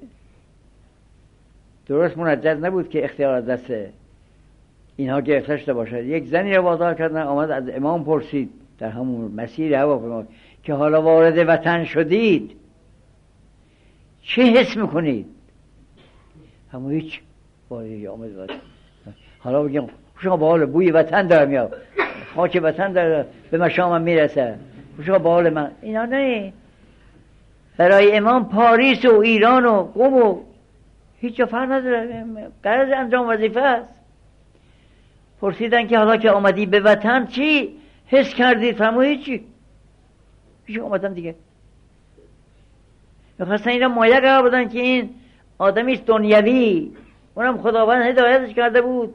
درست منجز نبود که اختیار از دست اینها گرفته شده باشد. یک زنی را وادار کردن، آمد از امام پرسید در همون مسیر هواپیما که حالا وارد وطن شدید چه حس میکنید؟ همون هیچ وارد آمد وطن. حالا بگیم خوشا با حال بوی وطن دارم یا خاک وطن داره به مشامم میرسه، خوشا با حال من. اینا نه، برای امام پاریس و ایران و قم و هیچ جا فرق نداره، قرار انجام وظیفه است. پرسیدن که حالا که آمدی به وطن چی حس کردید؟ فرمودید چی؟ هیچ آمدم دیگه. میخواستن این را مایه قرار بدن که این آدمی است دنیوی، اونم خداوند هدایتش کرده بود،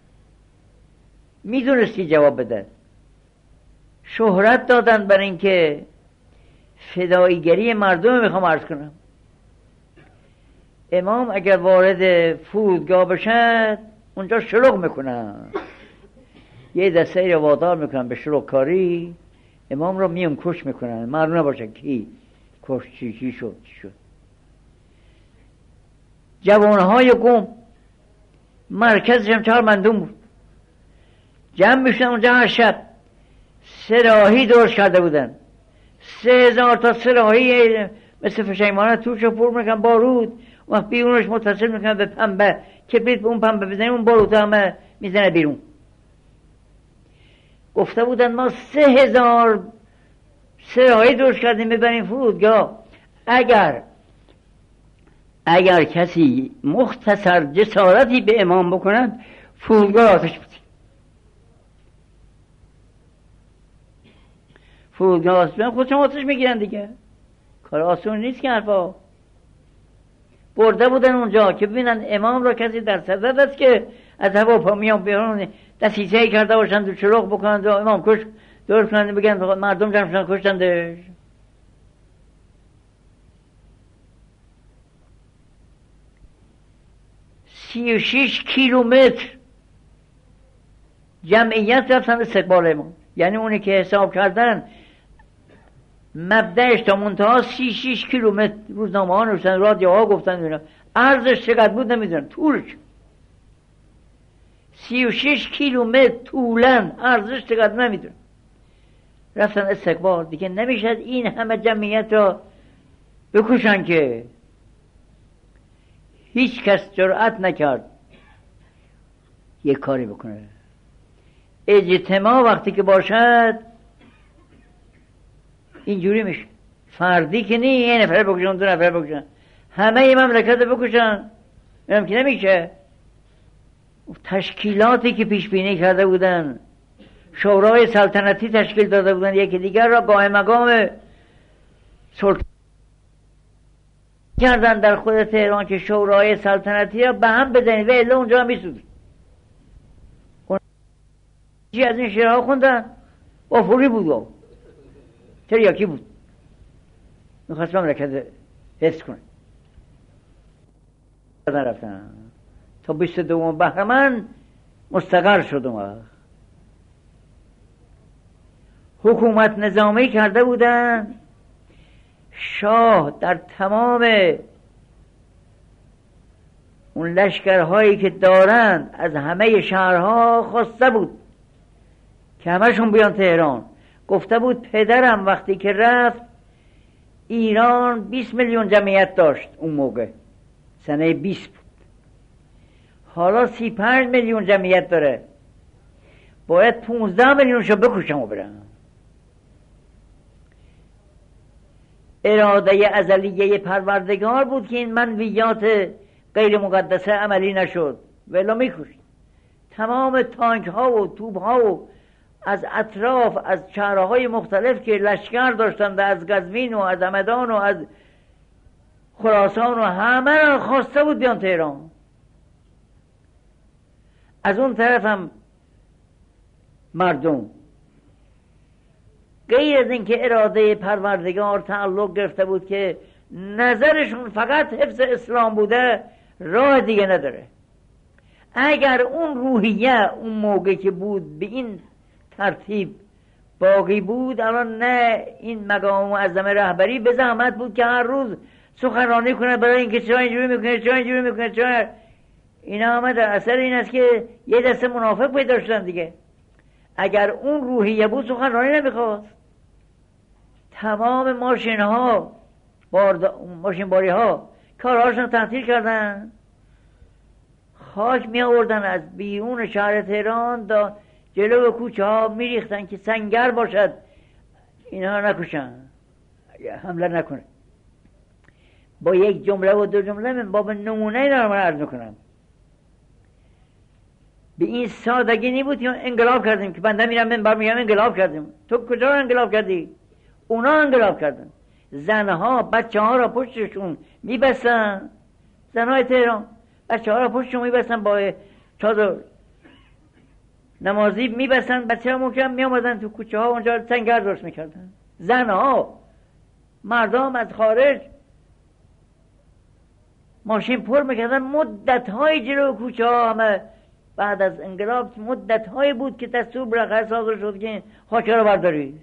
میدونستی جواب بده. شهرت دادن بر این که فداییگری مردم میخوام عرض کنم. امام اگر وارد فرودگاه بشد اونجا شلوغ میکنن، یه دسته رو وادار میکنن به شلوغ کاری، امام رو میون کش میکنن، معلوم نباشه کی کش، چی چی شد چی شد. جوانهای قم مرکزشم چهار مندوم بود، جمع میشن اونجا هر شب سه راهی درست کرده بودن، سه هزار تا سه راهی مثل فشنگمانه توش رو پر میکنن بارود، وقت بیرونش متصل میکنن به پنبه، کبریت به اون پنبه بزنیم اون بارود همه میزنه بیرون. گفته بودن ما سه هزار سه راهی درست کردیم ببریم فرودگاه، اگر اگر کسی مختصر جسارتی به امام بکنند فرودگاه آتش بود. فرودگاه آتش بود، خودشون آتش میگیرن دیگه، کار آسون نیست که حرفا. برده بودن اونجا که ببینن امام را کسی در صدد است که از هواپیما میان بیرون دسیسه کرده باشند و چراغ بکنند و امام کش دور کنند بگن مردم جمع شدن کشتندش. سی و شیش کیلومتر جمعیت رفتن استقبال امام، یعنی اونی که حساب کردن مبدأش تا منتها سی و شیش کیلومتر، روزنامه ها نوشتن، رادیو ها گفتن اینا، عرضش چقدر بود نمیدونن، طولش سی و شیش کیلومتر طولن، عرضش چقدر نمیدونن. رفتن استقبال، دیگه نمیشد این همه جمعیت را بکشن که هیچ کس جرأت نکرد یک کاری بکنه. اجتماع وقتی که باشد اینجوری میشه، فردی که نی یه نفر بکشن دو نفر بکشن همه ای مملکت بکشن، اینم که نمیشه. تشکیلاتی که پیش بینی کرده بودن، شورای سلطنتی تشکیل داده بودن، یکی دیگر را قائم مقام سلطنت کردن در خود تهران که شورای سلطنتی را به هم بزنید و الا اونجا میسود. چی از این شعرها خوندن؟ بافوری بود، تریاکی بود، میخواست مملکت حفظ کنه. رفتن تا بیست و دوم بهمن مستقر شد. اون حکومت نظامی کرده بودن، شاه در تمام اون لشکرهایی که دارند از همه شهرها خواسته بود که همشون بیان تهران. گفته بود پدرم وقتی که رفت ایران بیست میلیون جمعیت داشت اون موقع، سنه بیست بود، حالا سی پنج میلیون جمعیت داره، باید پونزده میلیونشو بکشم و برم. اراده ازلیه پروردگار بود که این منویات غیر مقدسه عملی نشد، ولی میکشت. تمام تانک ها و توپ ها و از اطراف از شهرهای مختلف که لشکر داشتند، از قزوین و از همدان و از خراسان و همه را خواسته بود بیان تهران. از اون طرف هم مردم غیر از این که اراده پروردگار تعلق گرفته بود که نظرشون فقط حفظ اسلام بوده، راه دیگه نداره. اگر اون روحیه اون موقع که بود به این ترتیب باقی بود. الان نه، این مقام معظم رهبری به زحمت بود که هر روز سخنرانی کنه برای اینکه چرا اینجوری میکنه، چرا اینجوری میکنه، چرا اینا همه در اثر این است که یه دسته منافق پیدا شدن دیگه. اگر اون روحیه بود سخنرانی نمیخواست. تمام ماشین ها بارد... ماشین باری ها کارهاشون تعطیل کردن، خاک می آوردن از بیرون شهر تهران تا جلو کوچه ها می ریختن که سنگر باشد اینها نکشن، حمله نکنه. با یک جمله و دو جمله من باب نمونه اینا رو عرض میکنم. به این سادگی نبود که انقلاب کردیم که بنده میرم من بر میگم انقلاب کردیم. تو کجا انقلاب کردی؟ اونا انقلاب کردن. زنها بچه ها را پشتشون میبستن، زنهای تهران بچه ها را پشتشون میبستن، با چادر نمازی میبستن، بچه ها محکم میامدن تو کوچه ها اونجا سنگر درست میکردن. زنها، مردم از خارج ماشین پر میکردن. مدت های جلو کوچه ها همه بعد از انقلاب مدت های بود که دستور بالاخره صادر شد که این خاکه رو بردارید.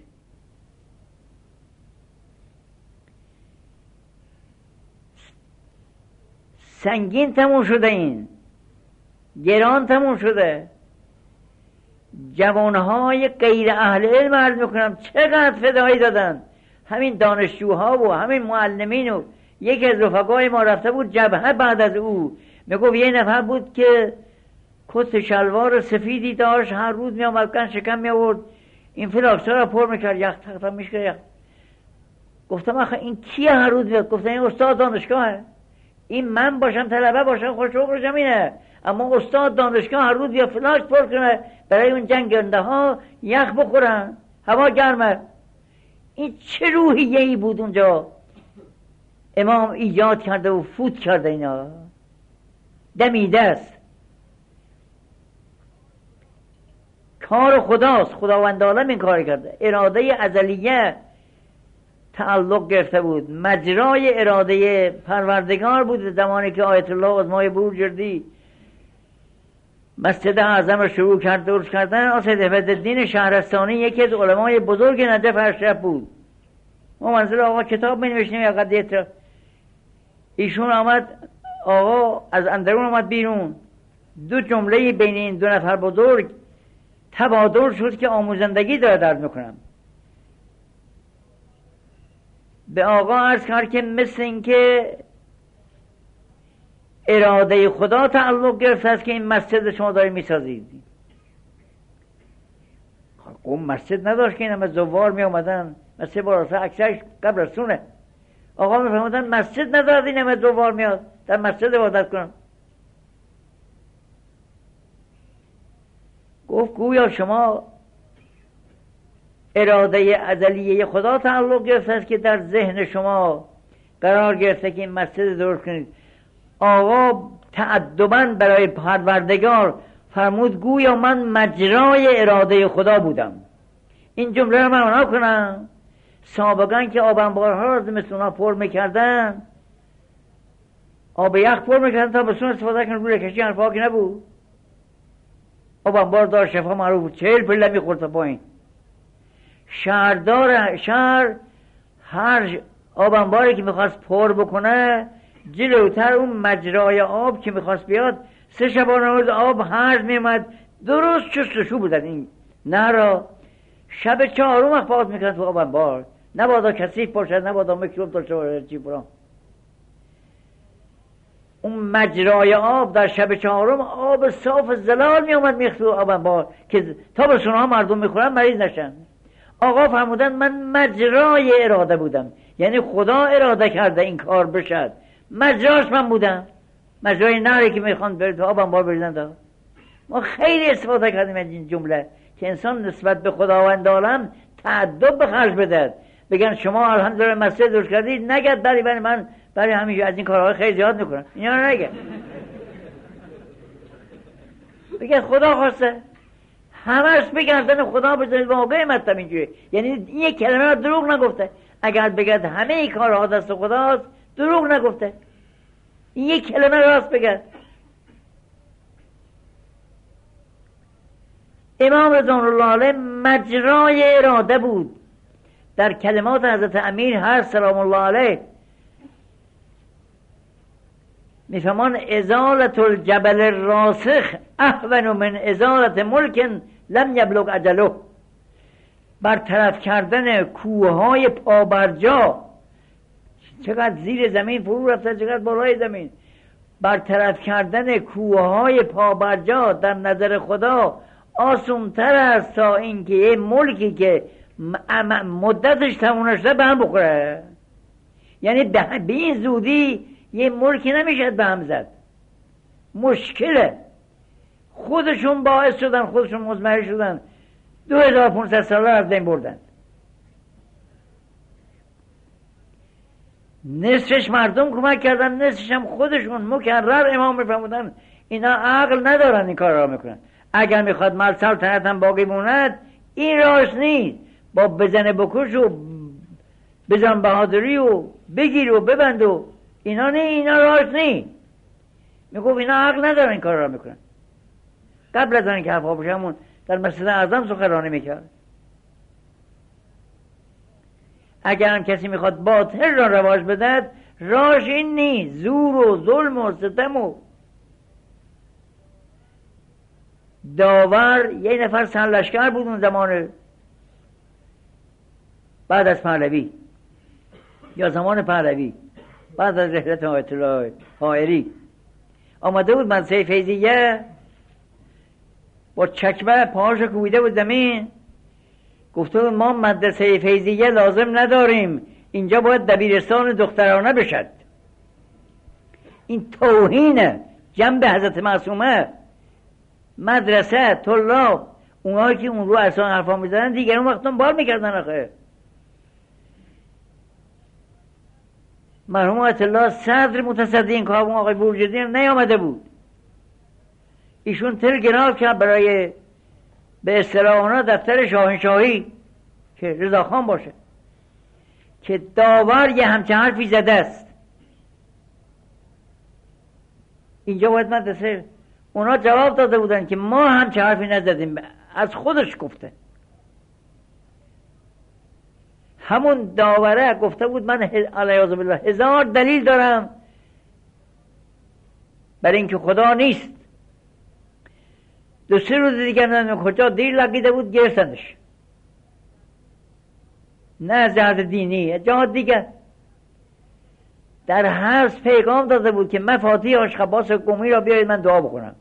سنگین تموم شده، این گران تموم شده. جوانهای غیر اهل علم عرض میکنم چقدر فدایی دادن. همین دانشجوها و همین معلمین. و یکی از رفقای ما رفته بود جبهه بعد از او، میگفت یه نفر بود که کت شلوار سفیدی داشت، هر روز میامد کن شکم میآورد این فلاکسا را پر میکرد، یخ تختم میشکرد یخ. گفتم آخه این کیه هر روز میاد؟ گفتم این استاد دانشگاهه. این من باشم طلبه باشم خوشوقشم اینه، اما استاد دانشگاه هر روز بیا فلاش پر کنه برای اون جنگنده ها یخ بخورن، هوا گرمه. این چه روحیه ای بود اونجا امام ایجاد کرده و فوت کرده. اینا دمیده است، کار خداست. خداوند عالم این کار کرده. اراده ازلیه تعلق گرفته بود، مجرای اراده پروردگار بود. زمانی که آیت الله عظمای بورجردی مسجد اعظم رو شروع کرد درست کردن، آسد عبدالدین شهرستانی یکی از علمای بزرگ نجف اشرف بود. ما منزل آقا کتاب می نوشتیم یا قدیت. ایشون آمد، آقا از اندرون آمد بیرون، دو جمله بین این دو نفر بزرگ تبادل شد که آموزندگی داره درد میکنم. به آقا عرض کرد که مثل این که اراده خدا تعلق گرفته است که این مسجد شما داری میسازید. قوم مسجد نداشت که این همه زوار می آمدن، مسجد براسه اکثرش قبرستونه. آقا می فرمودن مسجد ندارد این همه زوار میاد در مسجد عبادت کنن. گفت گویا شما اراده ازلیه خدا تعلق گرفته است که در ذهن شما قرار گرفته که این مسجد درست کنید. آقا تأدباً برای پروردگار فرمود گویا من مجرای اراده خدا بودم. این جمله رو من معنا کنم. سابقاً که آب انبارها رو مثل اونا پر میکردن، آب یخ پر میکردن تا بسون استفاده کنن، روی کشی حرفا که نبود. آب انبار داشت شفا معروف بود، چهل پله میخورد تا پایین. شهردار شهر هر آب انباری که میخواست پر بکنه جلوتر اون مجرای آب که میخواست بیاد سه شبانه روز آب هرز میمد، درست چستشو بودن. این نه را شب چهارم وقت باز میکنن تو آب انبار، نبادا کثیف باشد، نبادا میکروب داشته باشه چی برام. اون مجرای آب در شب چهارم آب صاف زلال میومد میخت تو آب انبار که تا به سونها مردم میخورن مریض نشن. آقا فرمودن من مجرای اراده بودم، یعنی خدا اراده کرده این کار بشد، مجراش من بودم. مجرای نری که میخوان بره تو آب انبار بریزن دا. ما خیلی استفاده کردیم از این جمله که انسان نسبت به خداوند عالم تعدب به خرج بده. بگن شما الحمدلله مسجد درست کردید، نگید برای برای من برای همین از این کارهای خیلی زیاد میکنم، اینا نگه. بگن خدا خواسته، همش بگردن خدا بزنید واقعی مطلب اینجوری، یعنی این یک کلمه را دروغ نگفته. اگر بگرد همه ای کارها دست خداست دروغ نگفته، این یک کلمه راست بگرد. امام رضوان الله علیه مجرای اراده بود. در کلمات حضرت امیر هر سلام الله علیه میفهمان ازالت الجبل الراسخ اهون من ازالت ملک لم یبلغ اجله. برطرف کردن کوههای پابرجا، چقدر زیر زمین فرو رفته چقدر بالای زمین، برطرف کردن کوههای پابرجا در نظر خدا آسونتر است تا اینکه یه ملکی که مدتش تموم شده به هم بخوره. یعنی به این زودی یه ملکی نمیشد به هم زد، مشکله. خودشون باعث شدن، خودشون مزمحل شدن، دو هزار و پانصد ساله رفتن بردن. نصفش مردم کمک کردن، نصفش هم خودشون مکرر امام میفرمودن اینا عقل ندارن این کار را میکنن. اگر میخواد مال سلطنت هم باقی موند این راست نیست، با بزن بکش و بزن بهادری و بگیر و ببند و اینا نه، اینا راست نیست. میگفت اینا عقل ندارن این کار را میکنن. قبل از آن که حرفا بشمون در مسجد اعظم سخنرانی میکرد. اگر هم کسی میخواد باطل را رواج بدهد راش این نیست، زور و ظلم و ستم و داور. یه نفر سرلشکر بود اون زمان بعد از پهلوی یا زمان پهلوی، بعد از رحلت آیت الله حائری آمده بود مدرسه فیضیه، با چکمه پاهاشو کوبیده بود زمین، گفته بود ما مدرسه فیضیه لازم نداریم، اینجا باید دبیرستان دخترانه بشد. این توهینه جنب حضرت معصومه. مدرسه طلاب اونهایی که اون رو اصلا حرفا میزنن دیگر اون وقت بار میکردن. آخه مرحوم آیت الله صدر متصدی این کار آقای بورجردی نیامده بود. ایشون تلگراف کرد برای به اصطلاح اونا دفتر شاهنشاهی که رضاخان باشه که داور یه همچه حرفی زده است، اینجا باید مدرسه. اونا جواب داده بودن که ما همچه حرفی نزدیم، از خودش گفته. همون داوره گفته بود من علیاذ بالله هزار دلیل دارم برای اینکه خدا نیست. دو سه روز دیگر نمیدونم کجا دیر لگیده بود گرفتندش، نه از جهت دینی، از جهت دیگر. در حرس پیغام داده بود که مفاتیح آشخباس قومی را بیایید من دعا بکنم.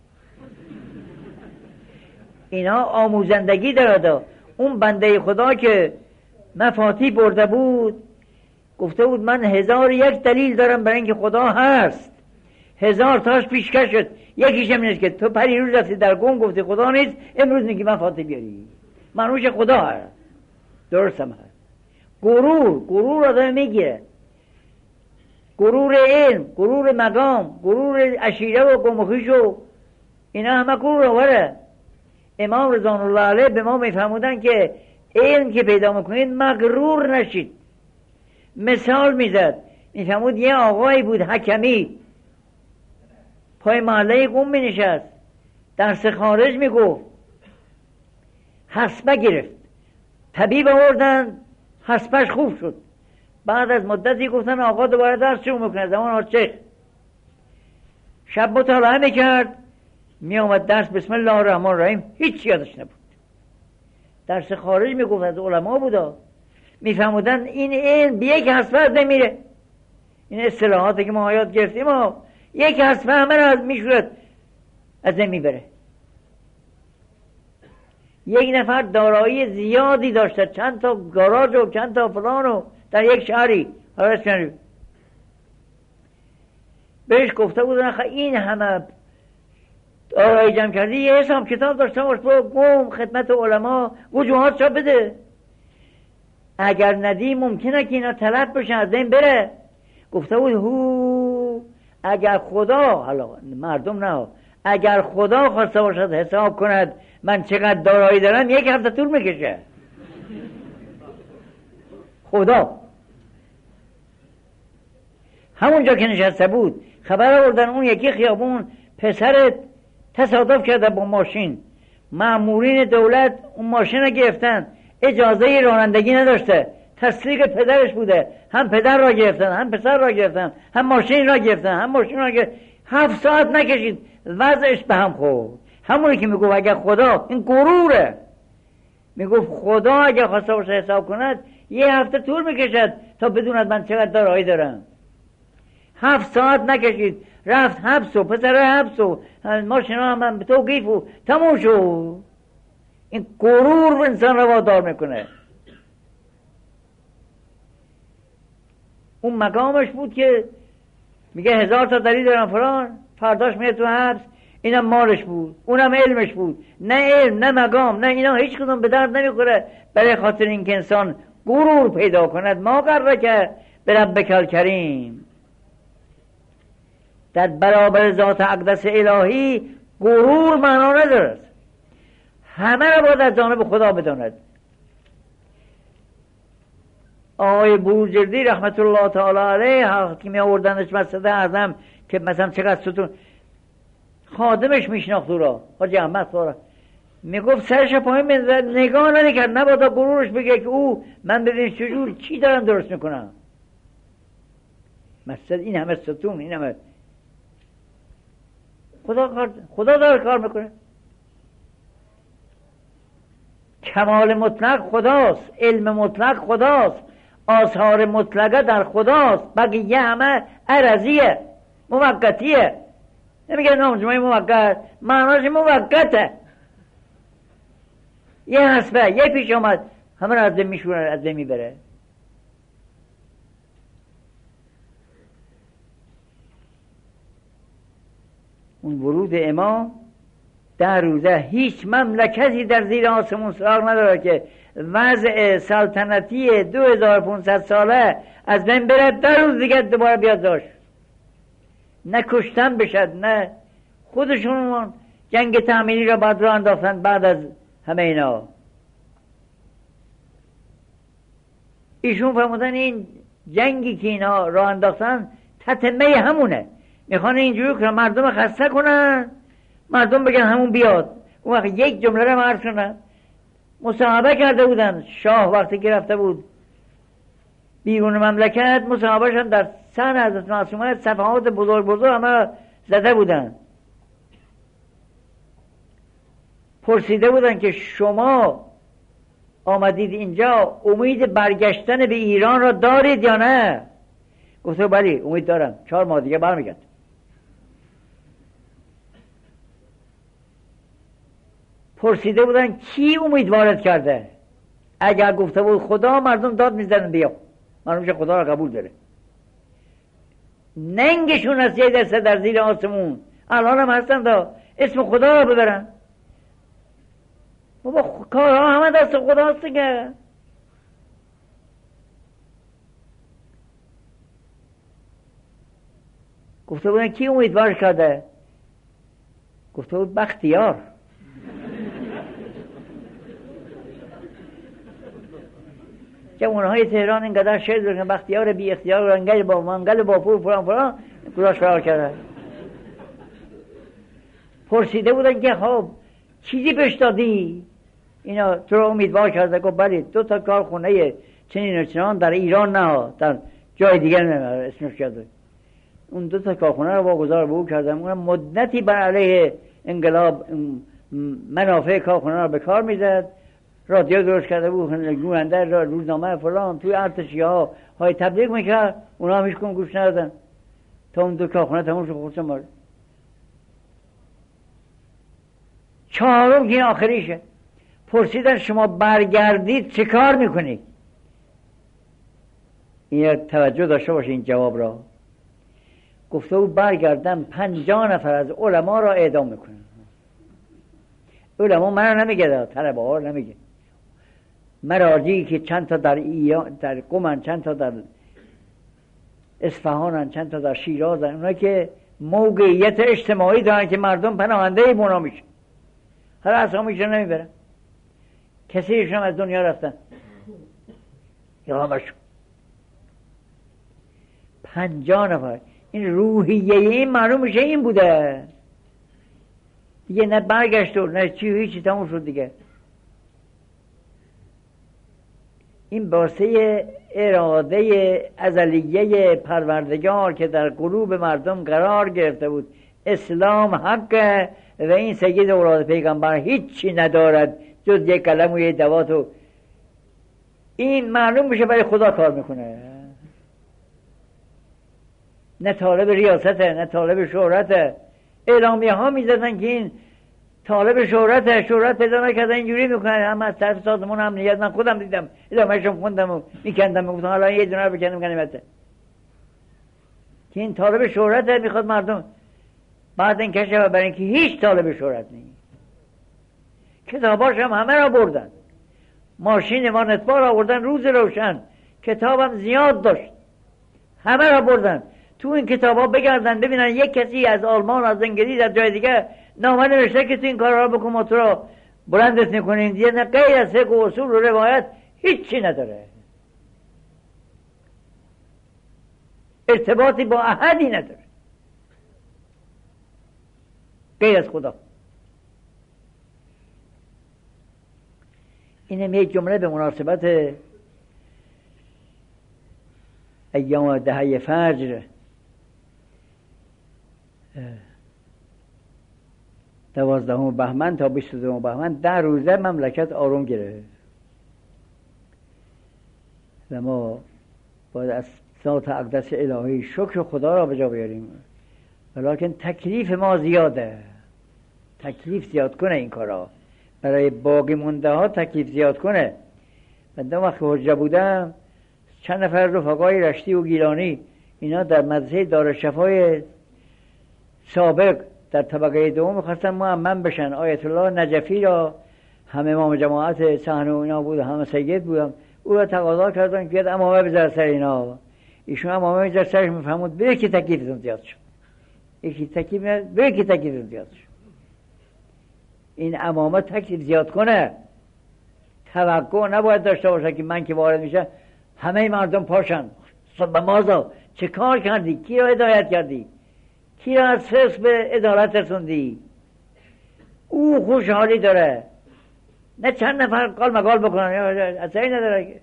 اینا آموزندگی داره. اون بنده خدا که مفاتیح برده بود گفته بود من هزار یک دلیل دارم برای اینکه خدا هست. هزار تاش پیشکش شد، یکیش هم نیست که تو پریروز رفتی در گم گفتی خدا نیست، امروز میگی مفاتیح بیاری. منوش خدا هست، درست هم هست. غرور غرور آدم میگیره، غرور علم، غرور مقام، غرور عشیره و قوم و خویش و اینا همه غرور آوره. امام رضوان الله علیه به ما میفهمودن که علم که پیدا میکنید مغرور نشید. مثال میزد، میفهمود یه آقایی بود حکمی پای محله قوم مینشست، درس خارج میگفت، حسبه گرفت، طبیب آوردن حسبش خوب شد. بعد از مدتی گفتن آقا دوباره درس شروع میکنه، زمان آرچه شب مطالعه میکرد، میامد درس بسم الله الرحمن الرحیم هیچ یادش نبود. درس خارج میگفت، از علما بودا، میفهمودن این علم به یک حسبه نمیره. این اصطلاحاتی که ما یاد گرفتیم و یک حسبه همه را از میشورد از این میبره. یک نفر دارایی زیادی داشته، چند تا گاراژ و چند تا فلان و در یک شهری، حالا اسم بهش گفته بودن خب این همه دارایی جمع کردی، یه حساب کتاب داشته باش، برو قوم خدمت علما وجوهات شا بده، اگر ندی ممکنه که اینا طلب بشه از این بره. گفته بود هو اگر خدا، حالا مردم نه، اگر خدا خواسته باشد حساب کند من چقدر دارایی دارم یک هفته طول میکشه. خدا همونجا که نشسته بود خبر آوردن اون یکی خیابون پسر تصادف کرده با ماشین، مأمورین دولت اون ماشین رو گرفتن، اجازه رانندگی نداشته، تصدیق پدرش بوده، هم پدر را گرفتن هم پسر را گرفتن هم ماشین را گرفتن هم ماشین را گرفتن. هفت ساعت نکشید وضعش به هم خورد. همونی که میگفت اگر خدا، این غروره، میگفت خدا اگر خواسته باشه حساب کند یه هفته طول میکشد تا بدوند من چقدر دارایی دارم. هفت ساعت نکشید، رفت حبس و پسر حبس و ماشین ها هم به توقیف و تموم شد. این غرور انسان را وادار میکنه. اون مقامش بود که میگه هزار تا دلیل دارم فلان، فرداش میره تو حبس. اینم مالش بود، اونم علمش بود. نه علم نه مقام نه اینا هیچ کدوم به درد نمیخوره برای خاطر اینکه انسان غرور پیدا کند. ما غرک بربک الکریم، در برابر ذات اقدس الهی غرور معنا ندارد. همه را باید از جانب خدا بداند. آقای بروجردی رحمت الله تعالی علیه که می آوردنش مسجد اعظم که مثلا چقدر ستون، خادمش میشناخت او را، حاجی احمد خورا، میگفت سرش پایین بنزد، نگاه نمیکرد، نبادا غرورش بگه که او من ببین چجور چی دارم درست میکنم. مسجد این همه ستون، این همه خدا کار، خدا داره کار میکنه. کمال مطلق خداست، علم مطلق خداست، آثار مطلقه در خداست، بقیه همه عرضیه، موقتیه. نمیگه نامجمعی موقت، معناش موقته. یه حسبه یه پیش آمد همه را از دم میشونه، از دم میبره. اون ورود امام در روزه هیچ مملکتی در زیر آسمون سراغ نداره که وضع سلطنتی دو هزار و پانصد ساله از بین بره، در روز دیگه دوباره بیاد داشت. نه کشتن بشد، نه خودشون جنگ تعمیری را بعد را انداختن بعد از همه اینا. ایشون فرمودن این جنگی که اینا را انداختن تتمه همونه، میخوان اینجوری که مردم خسته کنن، مردم بگن همون بیاد. اون وقت یک جمله را عرض کنن، مصاحبه کرده بودن شاه وقتی که رفته بود بیرون مملکت، مصاحبه شدن در سن حضرت معصومه، صفحات بزرگ بزرگ همه زده بودن. پرسیده بودن که شما آمدید اینجا امید برگشتن به ایران را دارید یا نه؟ گفته بله امید دارم، چهار ماه دیگه برمیگرد. پرسیده بودن کی امید وارد کرده؟ اگر گفته بود خدا، مردم داد میزدن بیا، معلومه خدا را قبول داره. ننگشون از یه دسته در زیر آسمون الان هم هستن دا اسم خدا را ببرن. بابا کارها همه دست خدا هست دیگه. گفته بودن کی امیدوار کرده؟ گفته بود بختیار. جوانهای تهران اینقدر شعر دارن بختیار بی اختیار رنگل با منگل با پور فلان فلان گذاشت فرار کرده. پرسیده بودن که خب چیزی پیش دادی؟ اینا تو رو امیدوار کرده. گفت بله دو تا کارخونه چنین و چنان در ایران نه، در جای دیگر نه اسمش کرده. اون دو تا کارخونه رو واگذار به او کردم. اونم مدتی بر علیه انقلاب منافع کارخونه رو به کار میزد. رادیو درست کرده بود، گوینده را روزنامه فلان توی ارتشی ها های تبلیغ میکرد، اونا هم هیچ کم گوش ندادن تا اون دو کارخونه تموم شد. خودشون مارد چهارم که آخریشه. پرسیدن شما برگردید چه کار میکنید؟ این توجه داشته باشه این جواب را. گفته بود برگردم پنجاه نفر از علما را اعدام میکنم. علما من نمیگه، طلبه ها نمیگه، مراجعی که چند تا در ایان در قم، چند تا در اصفهان، چند تا در شیراز، اونا که موقعیت اجتماعی دارن که مردم پناهنده مونا میشه، هر اسامیشون نمیبرن، کسیشون از دنیا رفتن یقامشون. پنجاه نفر. این روحیه این معلوم میشه این بوده. دیگه نه برگشت و نه چی هیچی، تموم شد دیگه. این باسه اراده ازلیه پروردگار که در قلوب مردم قرار گرفته بود، اسلام حقه و این سید اولاد پیغمبر هیچی ندارد جز یک کلم و یک دوات و این معلوم میشه برای خدا کار میکنه، نه طالب ریاسته نه طالب شهرته. اعلامیه ها میزدن که این طالب شهرته، شهرت پیدا نکردن اینجوری میکنن. هم از طرف سازمان امنیت من خودم دیدم، ادامهشون خوندم و میکندم و گفتم حالا یه دونه رو بکنم غنیمته که این طالب شهرته، میخواد مردم بعد این کشف برای اینکه هیچ طالب شهرت نیست. کتاباش هم همه را بردن، ماشین وانتبار را بردن روز روشن، کتابم زیاد داشت همه را بردن. تو این کتاب ها بگردن ببینن یک کسی از آلمان، از انگلیس، از جای دیگه نامه نوشته که تو این کار را بکن ما تو را بلندت میکنیم. دیگه نه غیر از فقه و اصول و روایت هیچی نداره، ارتباطی با احدی نداره غیر از خدا. اینم یک جمله به مناسبت ایام دهه فجر دوازدهم بهمن تا بیست و دوم بهمن در روزه مملکت آروم گرفت و ما باید از ذات اقدس الهی شکر خدا را به جا بیاریم، ولیکن تکلیف ما زیاده، تکلیف زیاد کنه این کارا، برای باقی مونده ها تکلیف زیاد کنه. من دو وقت حجه بودم چند نفر رفقای رشتی و گیلانی اینا در مدرسه دارالشفای سابق در طبقه دوم میخواستن معمم بشن. آیت الله نجفی را هم امام جماعت صحنه و اینا بود، هم سید بودم، او را تقاضا کردن که بیاد امامه بذاره سر اینا. ایشون امامه بذاره سرش، میفهمود به یکی تکلیفتون زیاد شد، یکی تکلیف نه به یکی تکلیفتون زیاد شد. این امامه تکلیف زیاد کنه، توقع نباید داشته باشه که من که وارد میشه همه مردم پاشن. به مازا چه کار کردی؟ کی را هدایت کردی؟ کی را از فسق به عدالت رسوندی؟ او خوشحالی داره، نه چند نفر قال مقال بکنن، اثری نداره که.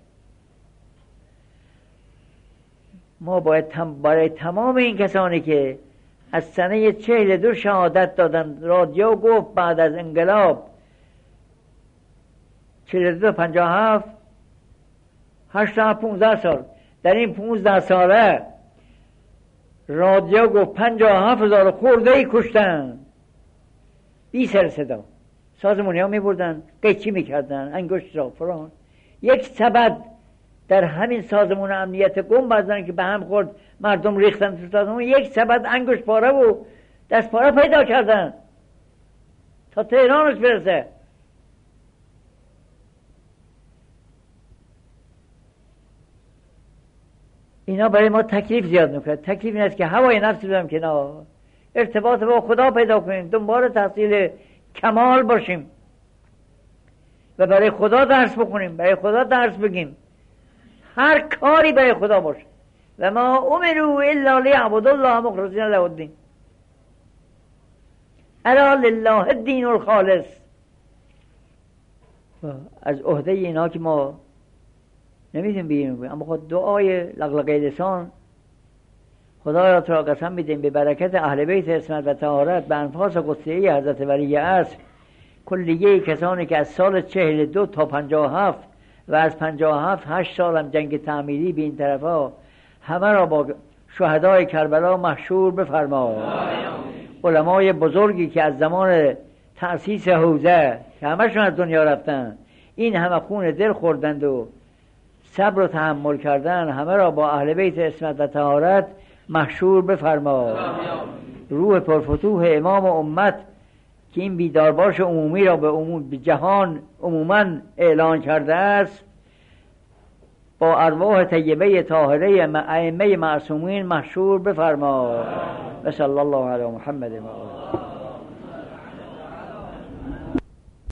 ما باید تم برای تمام این کسانی که از سنه چهل دو شهادت دادن، رادیو گفت بعد از انقلاب چهل دو پنجاه هفت هشت پونزده سال، در این پونزده ساله رادیو گفت پنجاه هفت هزار خورده ای کشتن، بی سر صدا. سازمانی ها می بردن قیچی می کردن انگشت را فران. یک سبد در همین سازمان امنیت گم بزدن که به هم خورد، مردم ریختن تو سازمان، یک سبد انگشت پاره و دست پاره پیدا کردن تا تهرانش برسه. اینا برای ما تکلیف زیاد میکنه. تکلیف این است که هوای نفس بدم کنار، ارتباط با خدا پیدا کنیم، دنبال تحصیل کمال باشیم و برای خدا درس بخونیم، برای خدا درس بگیم، هر کاری برای خدا باشه. و ما امروا الا لیعبدوا الله مخلصین له الدین، الا لله الدین الخالص. از عهده اینا که ما نمیدونیم بگیم، اما خود دعای لغلقه لسان خدایا تو را قسم میدیم به برکت اهل بیت عصمت و طهارت به انفاس قدسیه حضرت ولی عصر، کلیه کسانی که از سال چهل دو تا پنجاه هفت و از پنجاه هفت هشت سال هم جنگ تعمیری به این طرفا، همه را با شهدای کربلا محشور بفرما. علمای بزرگی که از زمان تأسیس حوزه که همشون از دنیا رفتن، این همه خون دل خوردند و صبر و تحمل کردن، همه را با اهل بیت عصمت و طهارت محشور بفرما. روح پرفتوح امام امت که این بیدارباش عمومی را به عموم به جهان عموما اعلان کرده است، با ارواح طیبه طاهره ائمه معصومین محشور بفرما. و صلی الله علی محمد و آله.